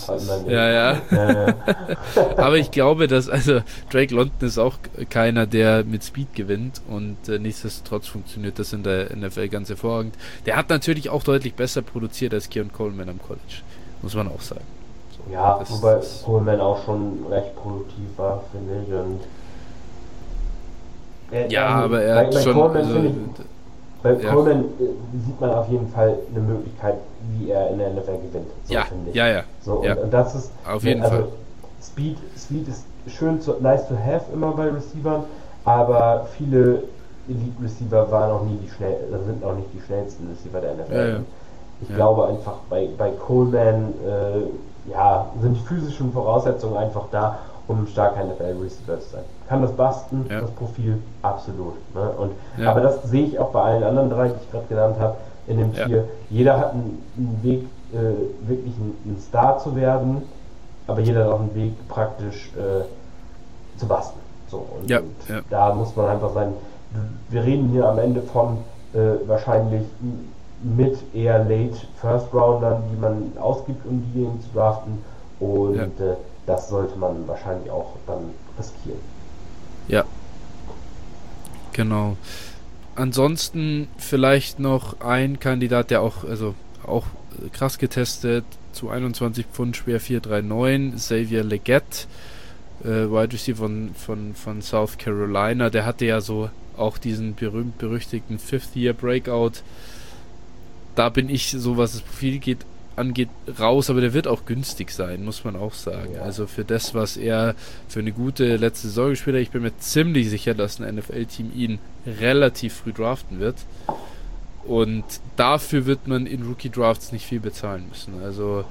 Aber ich glaube, dass, Drake London ist auch keiner, der mit Speed gewinnt und nichtsdestotrotz funktioniert das in der NFL ganz hervorragend. Der hat natürlich auch deutlich besser produziert als Kieran Coleman am College, muss man auch sagen. So, ja, wobei Coleman auch schon recht produktiv war, finde ich. Und aber er hat schon... Bei Coleman sieht man auf jeden Fall eine Möglichkeit, wie er in der NFL gewinnt. So, finde ich. Ja. So, und das ist auf jeden Fall. Speed ist schön, nice to have immer bei Receivern, aber viele Elite-Receiver sind auch nicht die schnellsten Receiver der NFL. Ja. Ich glaube einfach, bei Coleman sind die physischen Voraussetzungen einfach da, um ein starker NFL-Receiver zu sein. Kann das basten, das Profil? Absolut. Ne? Aber das sehe ich auch bei allen anderen drei, die ich gerade genannt habe, in dem Tier. Jeder hat einen Weg, wirklich ein Star zu werden, aber jeder hat auch einen Weg, praktisch zu basten. So, und da muss man einfach sein. Wir reden hier am Ende von wahrscheinlich mit eher late First Roundern, die man ausgibt, um diejenigen zu draften, und das sollte man wahrscheinlich auch dann riskieren. Ja, genau. Ansonsten vielleicht noch ein Kandidat, der auch krass getestet, zu 21 Pfund schwer, 4,39, Xavier Legette, Wide Receiver von South Carolina. Der hatte ja so auch diesen berühmt-berüchtigten Fifth-Year Breakout. Da bin ich, so was das Profil angeht, raus, aber der wird auch günstig sein, muss man auch sagen. Ja. Also für das, was er für eine gute letzte Saison gespielt hat, ich bin mir ziemlich sicher, dass ein NFL-Team ihn relativ früh draften wird. Und dafür wird man in Rookie-Drafts nicht viel bezahlen müssen. Also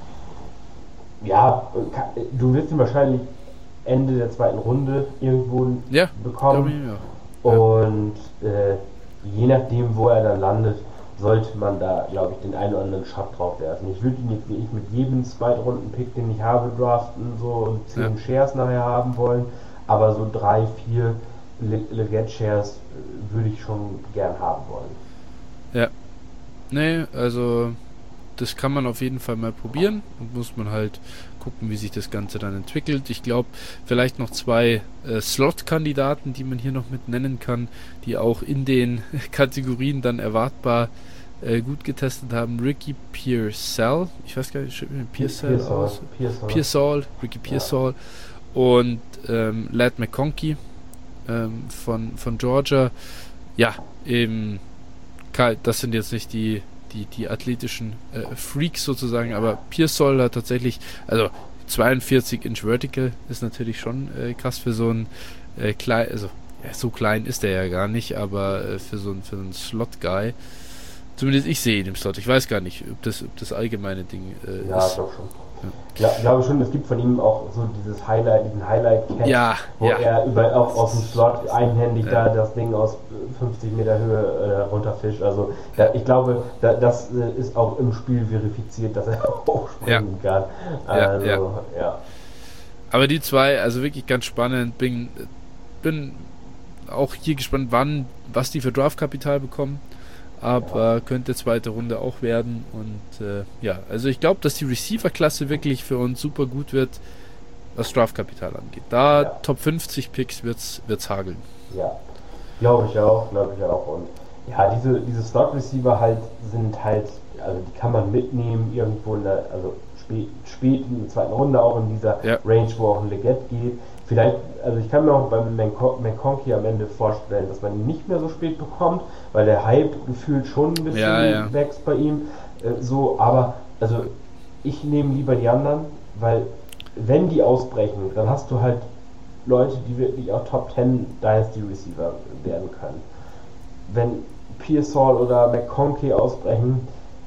ja, du wirst ihn wahrscheinlich Ende der zweiten Runde irgendwo bekommen. Und je nachdem, wo er dann landet, sollte man da, glaube ich, den einen oder anderen Shot drauf werfen. Ich würde ihn jetzt nicht mit jedem Zweitrunden-Pick, den ich habe, draften und 10 Shares nachher haben wollen, aber so 3, 4 Legette-Shares würde ich schon gern haben wollen. Ja. Nee, also das kann man auf jeden Fall mal probieren und muss man halt gucken, wie sich das Ganze dann entwickelt. Ich glaube, vielleicht noch 2 Slot-Kandidaten, die man hier noch mit nennen kann, die auch in den Kategorien dann erwartbar gut getestet haben. Ricky Pearsall, ich weiß gar nicht, schreibt mir Pearsall aus? Ricky Pearsall und Ladd McConkey von Georgia. Ja, eben, das sind jetzt nicht die athletischen Freaks sozusagen, aber Pearsall hat tatsächlich, also 42 Inch Vertical ist natürlich schon krass für so ein so klein ist der ja gar nicht, aber für so einen Slot-Guy. Zumindest ich sehe ihn im Slot. Ich weiß gar nicht, ob das allgemeine Ding ist. Ja, ich glaube schon. Ja, ich glaube schon, es gibt von ihm auch so diesen Highlight-Catch, wo er auch aus dem Slot einhändig da das Ding aus 50 Meter Höhe runterfischt. Also ich glaube, das ist auch im Spiel verifiziert, dass er hochspringen kann. Also, Aber die 2, also wirklich ganz spannend. Bin auch hier gespannt, was die für Draftkapital bekommen. Aber könnte zweite Runde auch werden. Und also ich glaube, dass die Receiver-Klasse wirklich für uns super gut wird, was Draftkapital angeht. Da Top 50 Picks wird's hageln. Ja, glaube ich auch. Und ja, diese Slot-Receiver sind halt, also die kann man mitnehmen irgendwo spät in der zweiten Runde, auch in dieser Range, wo auch ein Legette geht. Vielleicht, also ich kann mir auch beim McConkey am Ende vorstellen, dass man ihn nicht mehr so spät bekommt, weil der Hype gefühlt schon ein bisschen wächst bei ihm. Aber also ich nehme lieber die anderen, weil wenn die ausbrechen, dann hast du halt Leute, die wirklich auch Top 10 Dynasty Receiver werden können. Wenn Pearsall oder McConkey ausbrechen,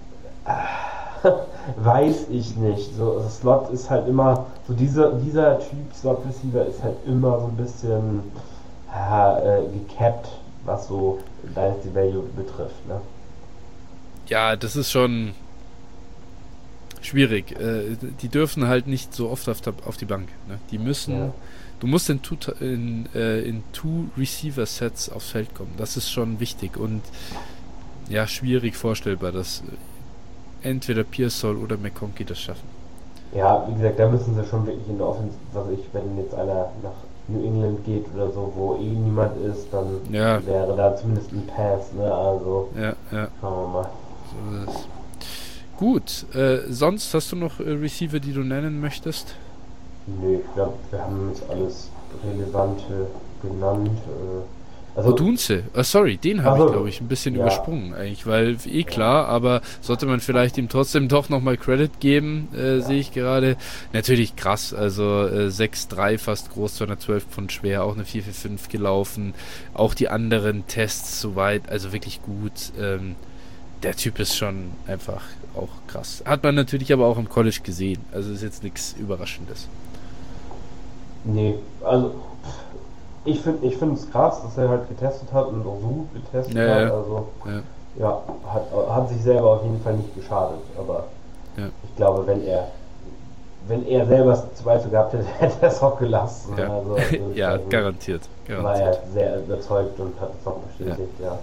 weiß ich nicht. So, also Slot ist halt immer, so dieser Typ Slot Receiver ist halt immer so ein bisschen gecapped, was so Dynasty Value betrifft. Ne? Ja, das ist schon schwierig. Die dürfen halt nicht so oft auf die Bank. Ne? Die müssen, du musst in Two Receiver Sets aufs Feld kommen. Das ist schon wichtig und ja, schwierig vorstellbar, dass entweder Pearsall oder McConkey das schaffen. Ja, wie gesagt, da müssen sie schon wirklich in der Offense, wenn jetzt einer nach New England geht oder so, wo niemand ist, dann wäre da zumindest ein Pass, ne? Also schauen wir mal. So ist es. Gut, sonst hast du noch Receiver, die du nennen möchtest? Nee, ich glaube, wir haben jetzt alles Relevante genannt. Also Odunze, sorry, den habe ich, glaube ich, ein bisschen übersprungen eigentlich, weil klar, aber sollte man vielleicht ihm trotzdem doch nochmal Credit geben, sehe ich gerade. Natürlich krass, also 6'3", fast groß, 212 Pfund schwer, auch eine 4,45 gelaufen, auch die anderen Tests soweit, also wirklich gut. Der Typ ist schon einfach auch krass. Hat man natürlich aber auch im College gesehen, also ist jetzt nichts Überraschendes. Nee, also ich finde es krass, dass er halt getestet hat und auch so gut getestet hat. Also hat sich selber auf jeden Fall nicht geschadet. Aber ich glaube, wenn er selber Zweifel gehabt hätte, hätte er es auch gelassen. Ja, also, garantiert. War er sehr überzeugt und hat es auch bestätigt, ja.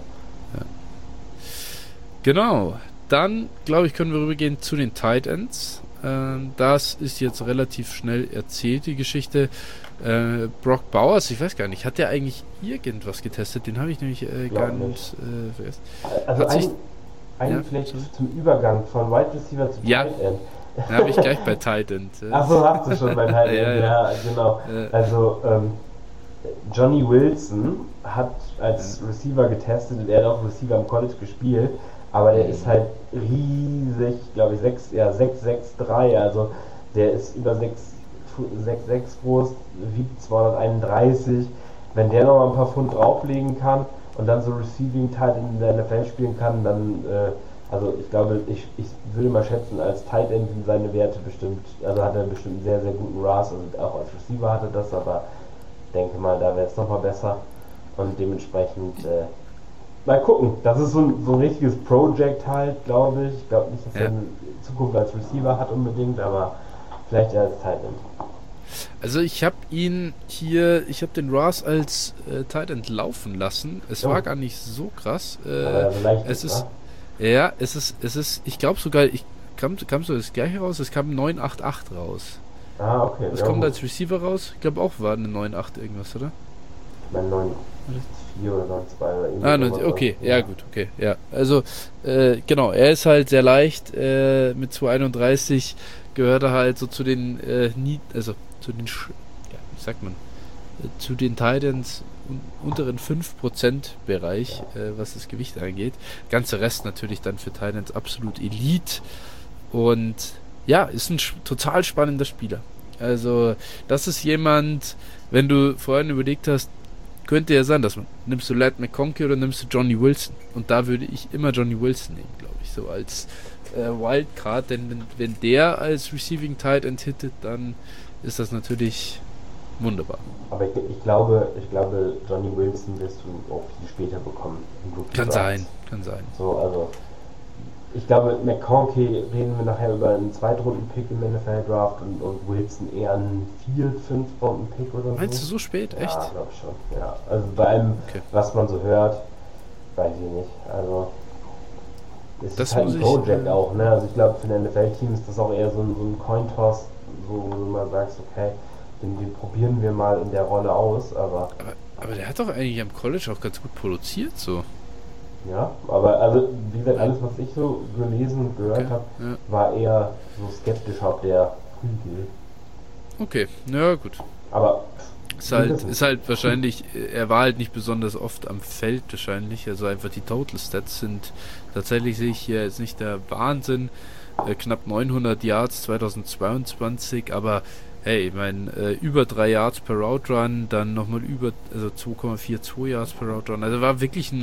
Genau. Dann, glaube ich, können wir rübergehen zu den Tight Ends. Das ist jetzt relativ schnell erzählt, die Geschichte. Brock Bowers, ich weiß gar nicht, hat der eigentlich irgendwas getestet? Den habe ich nämlich gar nicht vergessen. Also vielleicht zum Übergang von Wide Receiver zu Tight End. Da habe ich gleich bei Tight End. Achso, hast du schon bei Tight End, ja, genau. Also Johnny Wilson hat als Receiver getestet und er hat auch Receiver im College gespielt, aber der ist halt riesig, glaube ich, 6'3", also der ist über 6'6" groß, wiegt 231. Wenn der noch mal ein paar Pfund drauflegen kann und dann so Receiving Tight in der NFL spielen kann, dann, also ich glaube, ich würde mal schätzen, als Tight End sind seine Werte bestimmt, also hat er bestimmt einen sehr, sehr guten RAS, also auch als Receiver hatte das, aber ich denke mal, da wäre es nochmal besser und dementsprechend, mal gucken, das ist so ein richtiges Project halt, glaube ich. Ich glaube nicht, dass er eine Zukunft als Receiver hat unbedingt, aber vielleicht als Tight End. Also ich habe den RAS als Tight End laufen lassen. Es war gar nicht so krass. Es ist, ich glaube sogar, kam so das gleiche raus, es kam 988 raus. Ah, okay. Was kommt als Receiver raus? Ich glaube auch war eine 9,8 irgendwas, oder? Ich meine 9,4 oder 9,2 oder irgendwas. Okay, ja gut, okay, ja. Also, genau, er ist halt sehr leicht, mit 2,31 gehört er halt so zu den, zu den Titans unteren 5% Bereich, was das Gewicht angeht. Ganze Rest natürlich dann für Titans absolut Elite und ja, ist ein total spannender Spieler. Also, das ist jemand, wenn du vorhin überlegt hast, könnte ja sein, dass nimmst du Ladd McConkey oder nimmst du Johnny Wilson? Und da würde ich immer Johnny Wilson nehmen, glaube ich, so als Wildcard, denn wenn der als Receiving Tight End hittet, dann ist das natürlich wunderbar. Aber ich glaube, Johnny Wilson wirst du auch viel später bekommen. Kann sein. So, also ich glaube, McConkey reden wir nachher über einen Zweitrunden-Pick im NFL-Draft und Wilson eher einen 4-5-Runden-Pick oder so. Meinst du so spät? Echt? Ja, glaube ich schon. Ja. Also bei allem, was man so hört, weiß ich nicht. Also es ist halt ein Project auch, ne? Also ich glaube, für ein NFL-Team ist das auch eher so ein Coin-Toss, wo du mal sagst, okay, den probieren wir mal in der Rolle aus, aber der hat doch eigentlich am College auch ganz gut produziert, so. Ja, aber also wie gesagt, alles was ich so gelesen und gehört habe, war eher so skeptisch, ob der geht. Okay, ja gut. Aber ist halt wahrscheinlich, er war halt nicht besonders oft am Feld wahrscheinlich, also einfach die Total Stats sind tatsächlich, sehe ich hier jetzt nicht der Wahnsinn, knapp 900 Yards 2022, aber hey, ich meine, über 3 Yards per Route Run, dann nochmal 2,42 Yards per Route Run, also war wirklich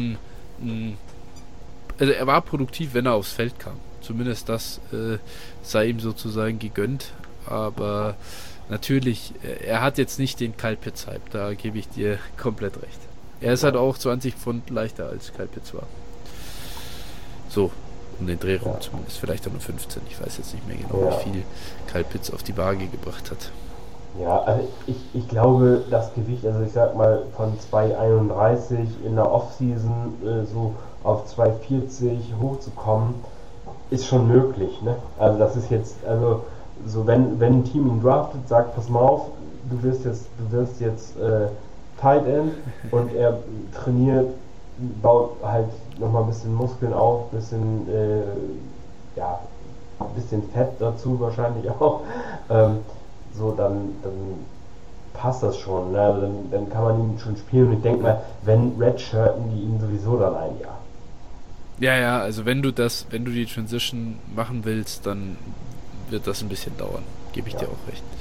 also er war produktiv, wenn er aufs Feld kam. Zumindest das sei ihm sozusagen gegönnt. Aber natürlich, er hat jetzt nicht den Kyle Pitts-Hype. Da gebe ich dir komplett recht. Er ist halt auch 20 Pfund leichter als Kyle Pitts war. So, um den Dreh rum zumindest. Vielleicht auch nur 15. Ich weiß jetzt nicht mehr genau, wie viel Kyle Pitts auf die Waage gebracht hat. Ja, also ich glaube, das Gewicht, also ich sag mal von 2,31 in der Offseason so auf 2,40 hochzukommen, ist schon möglich, ne? Also das ist jetzt, also so wenn ein Team ihn draftet, sagt, pass mal auf, du wirst jetzt Tight End und er trainiert, baut halt nochmal ein bisschen Muskeln auf, ein bisschen bisschen Fett dazu wahrscheinlich auch. So, dann passt das schon. Ne? Also dann kann man ihn schon spielen. Und ich denke mal, wenn redshirten die ihn sowieso dann ein Jahr. Ja, also wenn du die Transition machen willst, dann wird das ein bisschen dauern. Gebe ich dir auch recht.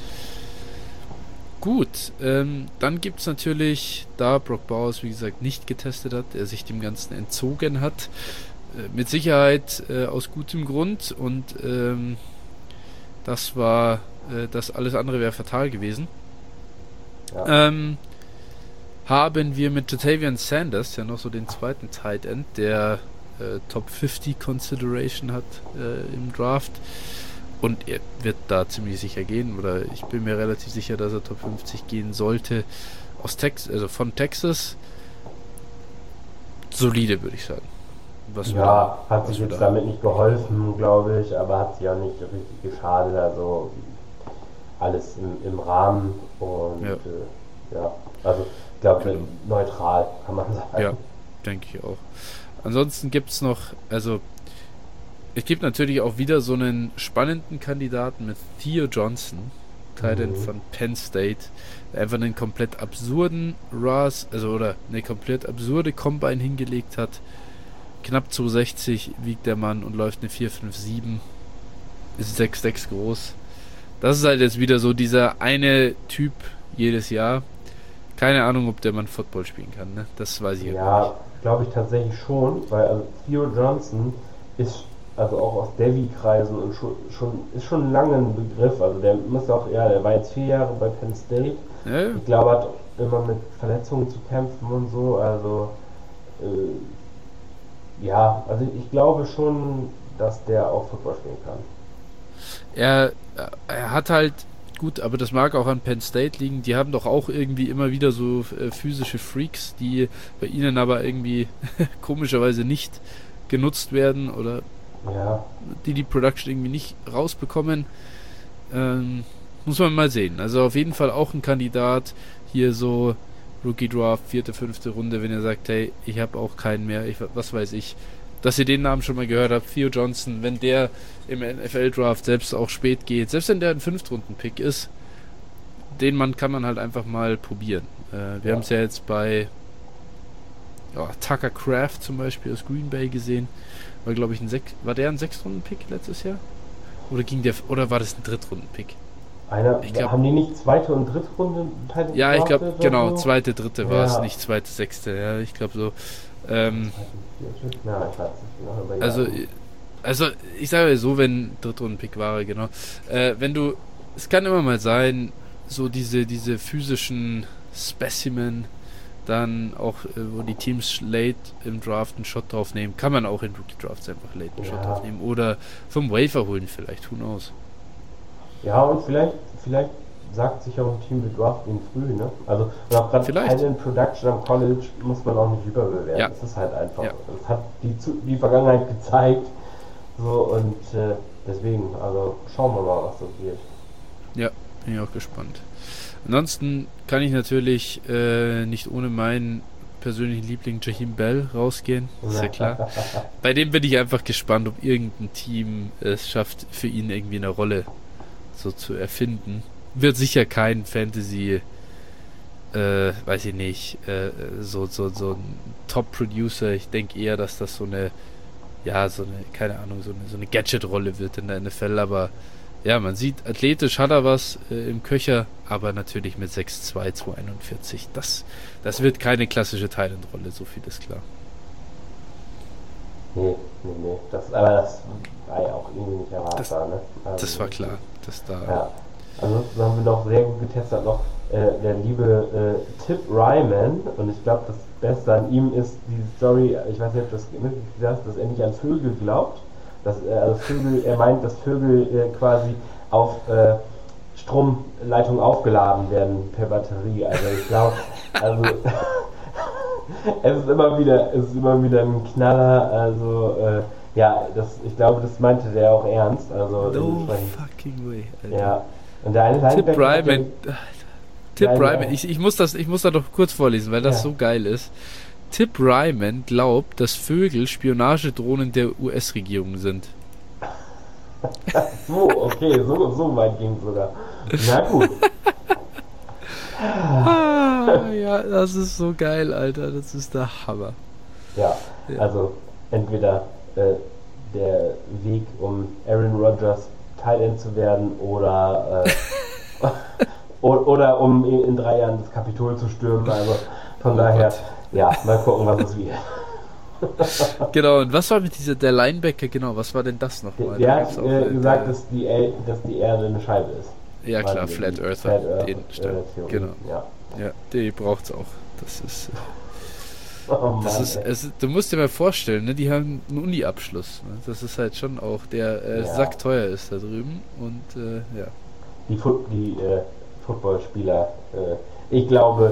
Gut, dann gibt es natürlich, da Brock Bowers, wie gesagt, nicht getestet hat, er sich dem Ganzen entzogen hat, mit Sicherheit aus gutem Grund, und das alles andere wäre fatal gewesen. Ja. Haben wir mit Jatavian Sanders ja noch so den zweiten Tight End, der Top 50 Consideration hat im Draft. Und er wird da ziemlich sicher gehen, oder ich bin mir relativ sicher, dass er Top 50 gehen sollte. Von Texas. Solide, würde ich sagen. Hat sich jetzt damit nicht geholfen, glaube ich, aber hat sich auch nicht richtig geschadet. Also alles im Rahmen. Und also ich glaube, neutral kann man sagen. Ja, denke ich auch. Ansonsten gibt es noch, es gibt natürlich auch wieder so einen spannenden Kandidaten mit Theo Johnson, Tight End von Penn State, der einfach einen komplett absurden eine komplett absurde Combine hingelegt hat. Knapp 260 wiegt der Mann und läuft eine 4,57, ist 6,6 groß. Das ist halt jetzt wieder so dieser eine Typ jedes Jahr. Keine Ahnung, ob der Mann Football spielen kann, ne? Das weiß ich ja gar nicht. Ja, glaube ich tatsächlich schon, weil Theo Johnson ist auch aus Devy-Kreisen und ist schon lange ein Begriff. Also der war jetzt 4 Jahre bei Penn State. Ja. Ich glaube, hat immer mit Verletzungen zu kämpfen und so. Also ich glaube schon, dass der auch Football spielen kann. Er hat halt, gut, aber das mag auch an Penn State liegen, die haben doch auch irgendwie immer wieder so physische Freaks, die bei ihnen aber irgendwie komischerweise nicht genutzt werden oder die Production irgendwie nicht rausbekommen. Muss man mal sehen. Also auf jeden Fall auch ein Kandidat, hier so Rookie Draft, 4., 5. Runde, wenn ihr sagt, hey, ich habe auch keinen mehr, was weiß ich, dass ihr den Namen schon mal gehört habt, Theo Johnson, wenn der im NFL-Draft selbst auch spät geht, selbst wenn der ein 5-Runden-Pick ist, den Mann kann man halt einfach mal probieren. Wir haben es ja jetzt bei Tucker Kraft zum Beispiel aus Green Bay gesehen, war glaube ich war der ein 6-Runden-Pick letztes Jahr? Oder war das ein 3-Runden-Pick? Haben die nicht 2. und 3. Runde? Ja, ich glaube, genau, 2., 3. war es, nicht 2., 6. Ja, ich glaube so. Also ich sage so, wenn 3. Runden-Pick war, genau. Es kann immer mal sein, so diese physischen Specimen, dann auch, wo die Teams late im Draft einen Shot drauf nehmen, kann man auch in Rookie Drafts einfach late einen Shot drauf nehmen oder vom Waiver holen vielleicht, who knows. Ja, und vielleicht sagt sich auch ein Team, wir draften ihn früh, ne? Also, und auch gerade keine Production am College muss man auch nicht überbewerten. Ja. Das ist halt einfach. Ja. Das hat die Vergangenheit gezeigt. So, und deswegen, also schauen wir mal, was das wird. Ja, bin ich auch gespannt. Ansonsten kann ich natürlich nicht ohne meinen persönlichen Liebling Jaheim Bell rausgehen, ist ja klar. Bei dem bin ich einfach gespannt, ob irgendein Team es schafft, für ihn irgendwie eine Rolle so zu erfinden. Wird sicher kein Fantasy, weiß ich nicht, so ein Top-Producer. Ich denke eher, dass das so eine, keine Ahnung, so eine Gadget-Rolle wird in der NFL, aber ja, man sieht, athletisch hat er was im Köcher, aber natürlich mit 6'2", 241. Das wird keine klassische Thailand-Rolle, so viel ist klar. Nee. Das war ja auch irgendwie nicht erwartbar, ne? Also, das war klar. Ja. Ansonsten haben wir noch sehr gut getestet, der liebe Tip Ryman, und ich glaube, das Beste an ihm ist die Story, ich weiß nicht, ob das mitgekriegt hast, dass er nicht an Vögel glaubt, er meint, dass Vögel quasi auf Stromleitungen aufgeladen werden per Batterie. Also ich glaube, es ist immer wieder ein Knaller. Also ich glaube, das meinte der auch ernst. Also no fucking way. Alter. Ja. Und der eine Tip Ryman, ich muss da doch kurz vorlesen, weil das so geil ist. Tip Ryman glaubt, dass Vögel Spionagedrohnen der US-Regierung sind. So weit ging es sogar. Na gut. Ja, das ist so geil, Alter. Das ist der Hammer. Ja, also entweder der Weg, um Aaron Rodgers Tight End zu werden oder oder um in 3 Jahren das Kapitol zu stürmen. Also von daher, ja, mal gucken, was es wird. Genau, und was war mit der Linebacker, genau, was war denn das nochmal? Der hat gesagt, dass die Erde eine Scheibe ist. Ja klar, Flat Earther. Genau. Ja, die braucht's auch. Das ist... du musst dir mal vorstellen, ne, die haben einen Uni-Abschluss. Ne? Das ist halt schon auch, der sackteuer ist da drüben. Und ja. Die Footballspieler, ich glaube,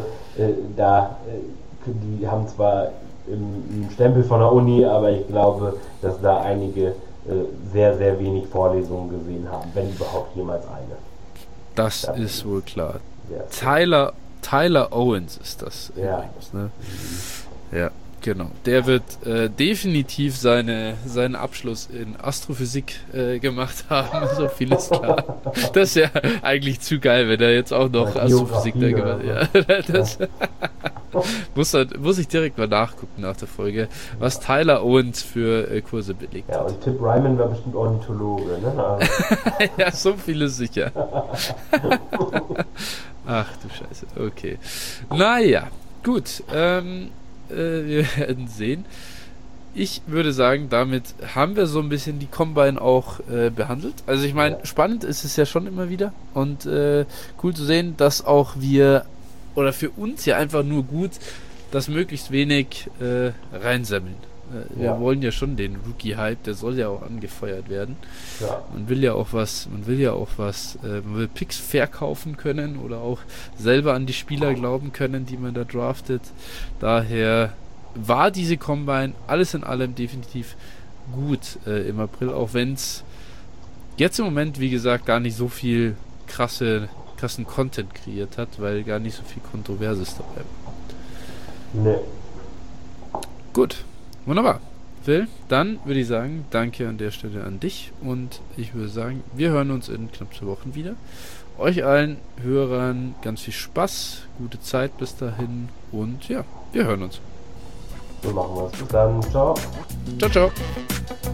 die haben zwar einen Stempel von der Uni, aber ich glaube, dass da einige sehr, sehr wenig Vorlesungen gesehen haben, wenn überhaupt jemals eine. Das ist wohl klar. Ja. Tyler Owens ist das übrigens, ne? Ja, genau. Der wird definitiv seinen Abschluss in Astrophysik gemacht haben, so viel ist klar. Das ist ja eigentlich zu geil, wenn er jetzt auch noch Astrophysik da gemacht hat. Ja, muss ich direkt mal nachgucken nach der Folge, was Tyler Owens für Kurse belegt hat. Ja, und Tip Ryman war bestimmt Ornithologe, ne? Also. Ja, so viele sicher. Ach du Scheiße, okay. Naja, gut. Wir werden sehen. Ich würde sagen, damit haben wir so ein bisschen die Combine auch behandelt. Also ich meine, spannend ist es ja schon immer wieder und cool zu sehen, dass auch wir, oder für uns ja einfach nur gut, dass möglichst wenig reinsammeln. Wir wollen ja schon den Rookie-Hype, der soll ja auch angefeuert werden. Ja. Man will Picks verkaufen können oder auch selber an die Spieler glauben können, die man da draftet. Daher war diese Combine alles in allem definitiv gut im April, auch wenn es jetzt im Moment, wie gesagt, gar nicht so viel krassen Content kreiert hat, weil gar nicht so viel Kontroverses dabei war. Nee. Gut. Wunderbar. Phil, dann würde ich sagen, danke an der Stelle an dich und ich würde sagen, wir hören uns in knapp 2 Wochen wieder. Euch allen Hörern ganz viel Spaß, gute Zeit bis dahin und ja, wir hören uns. So machen wir es. Bis dann. Ciao. Ciao, ciao.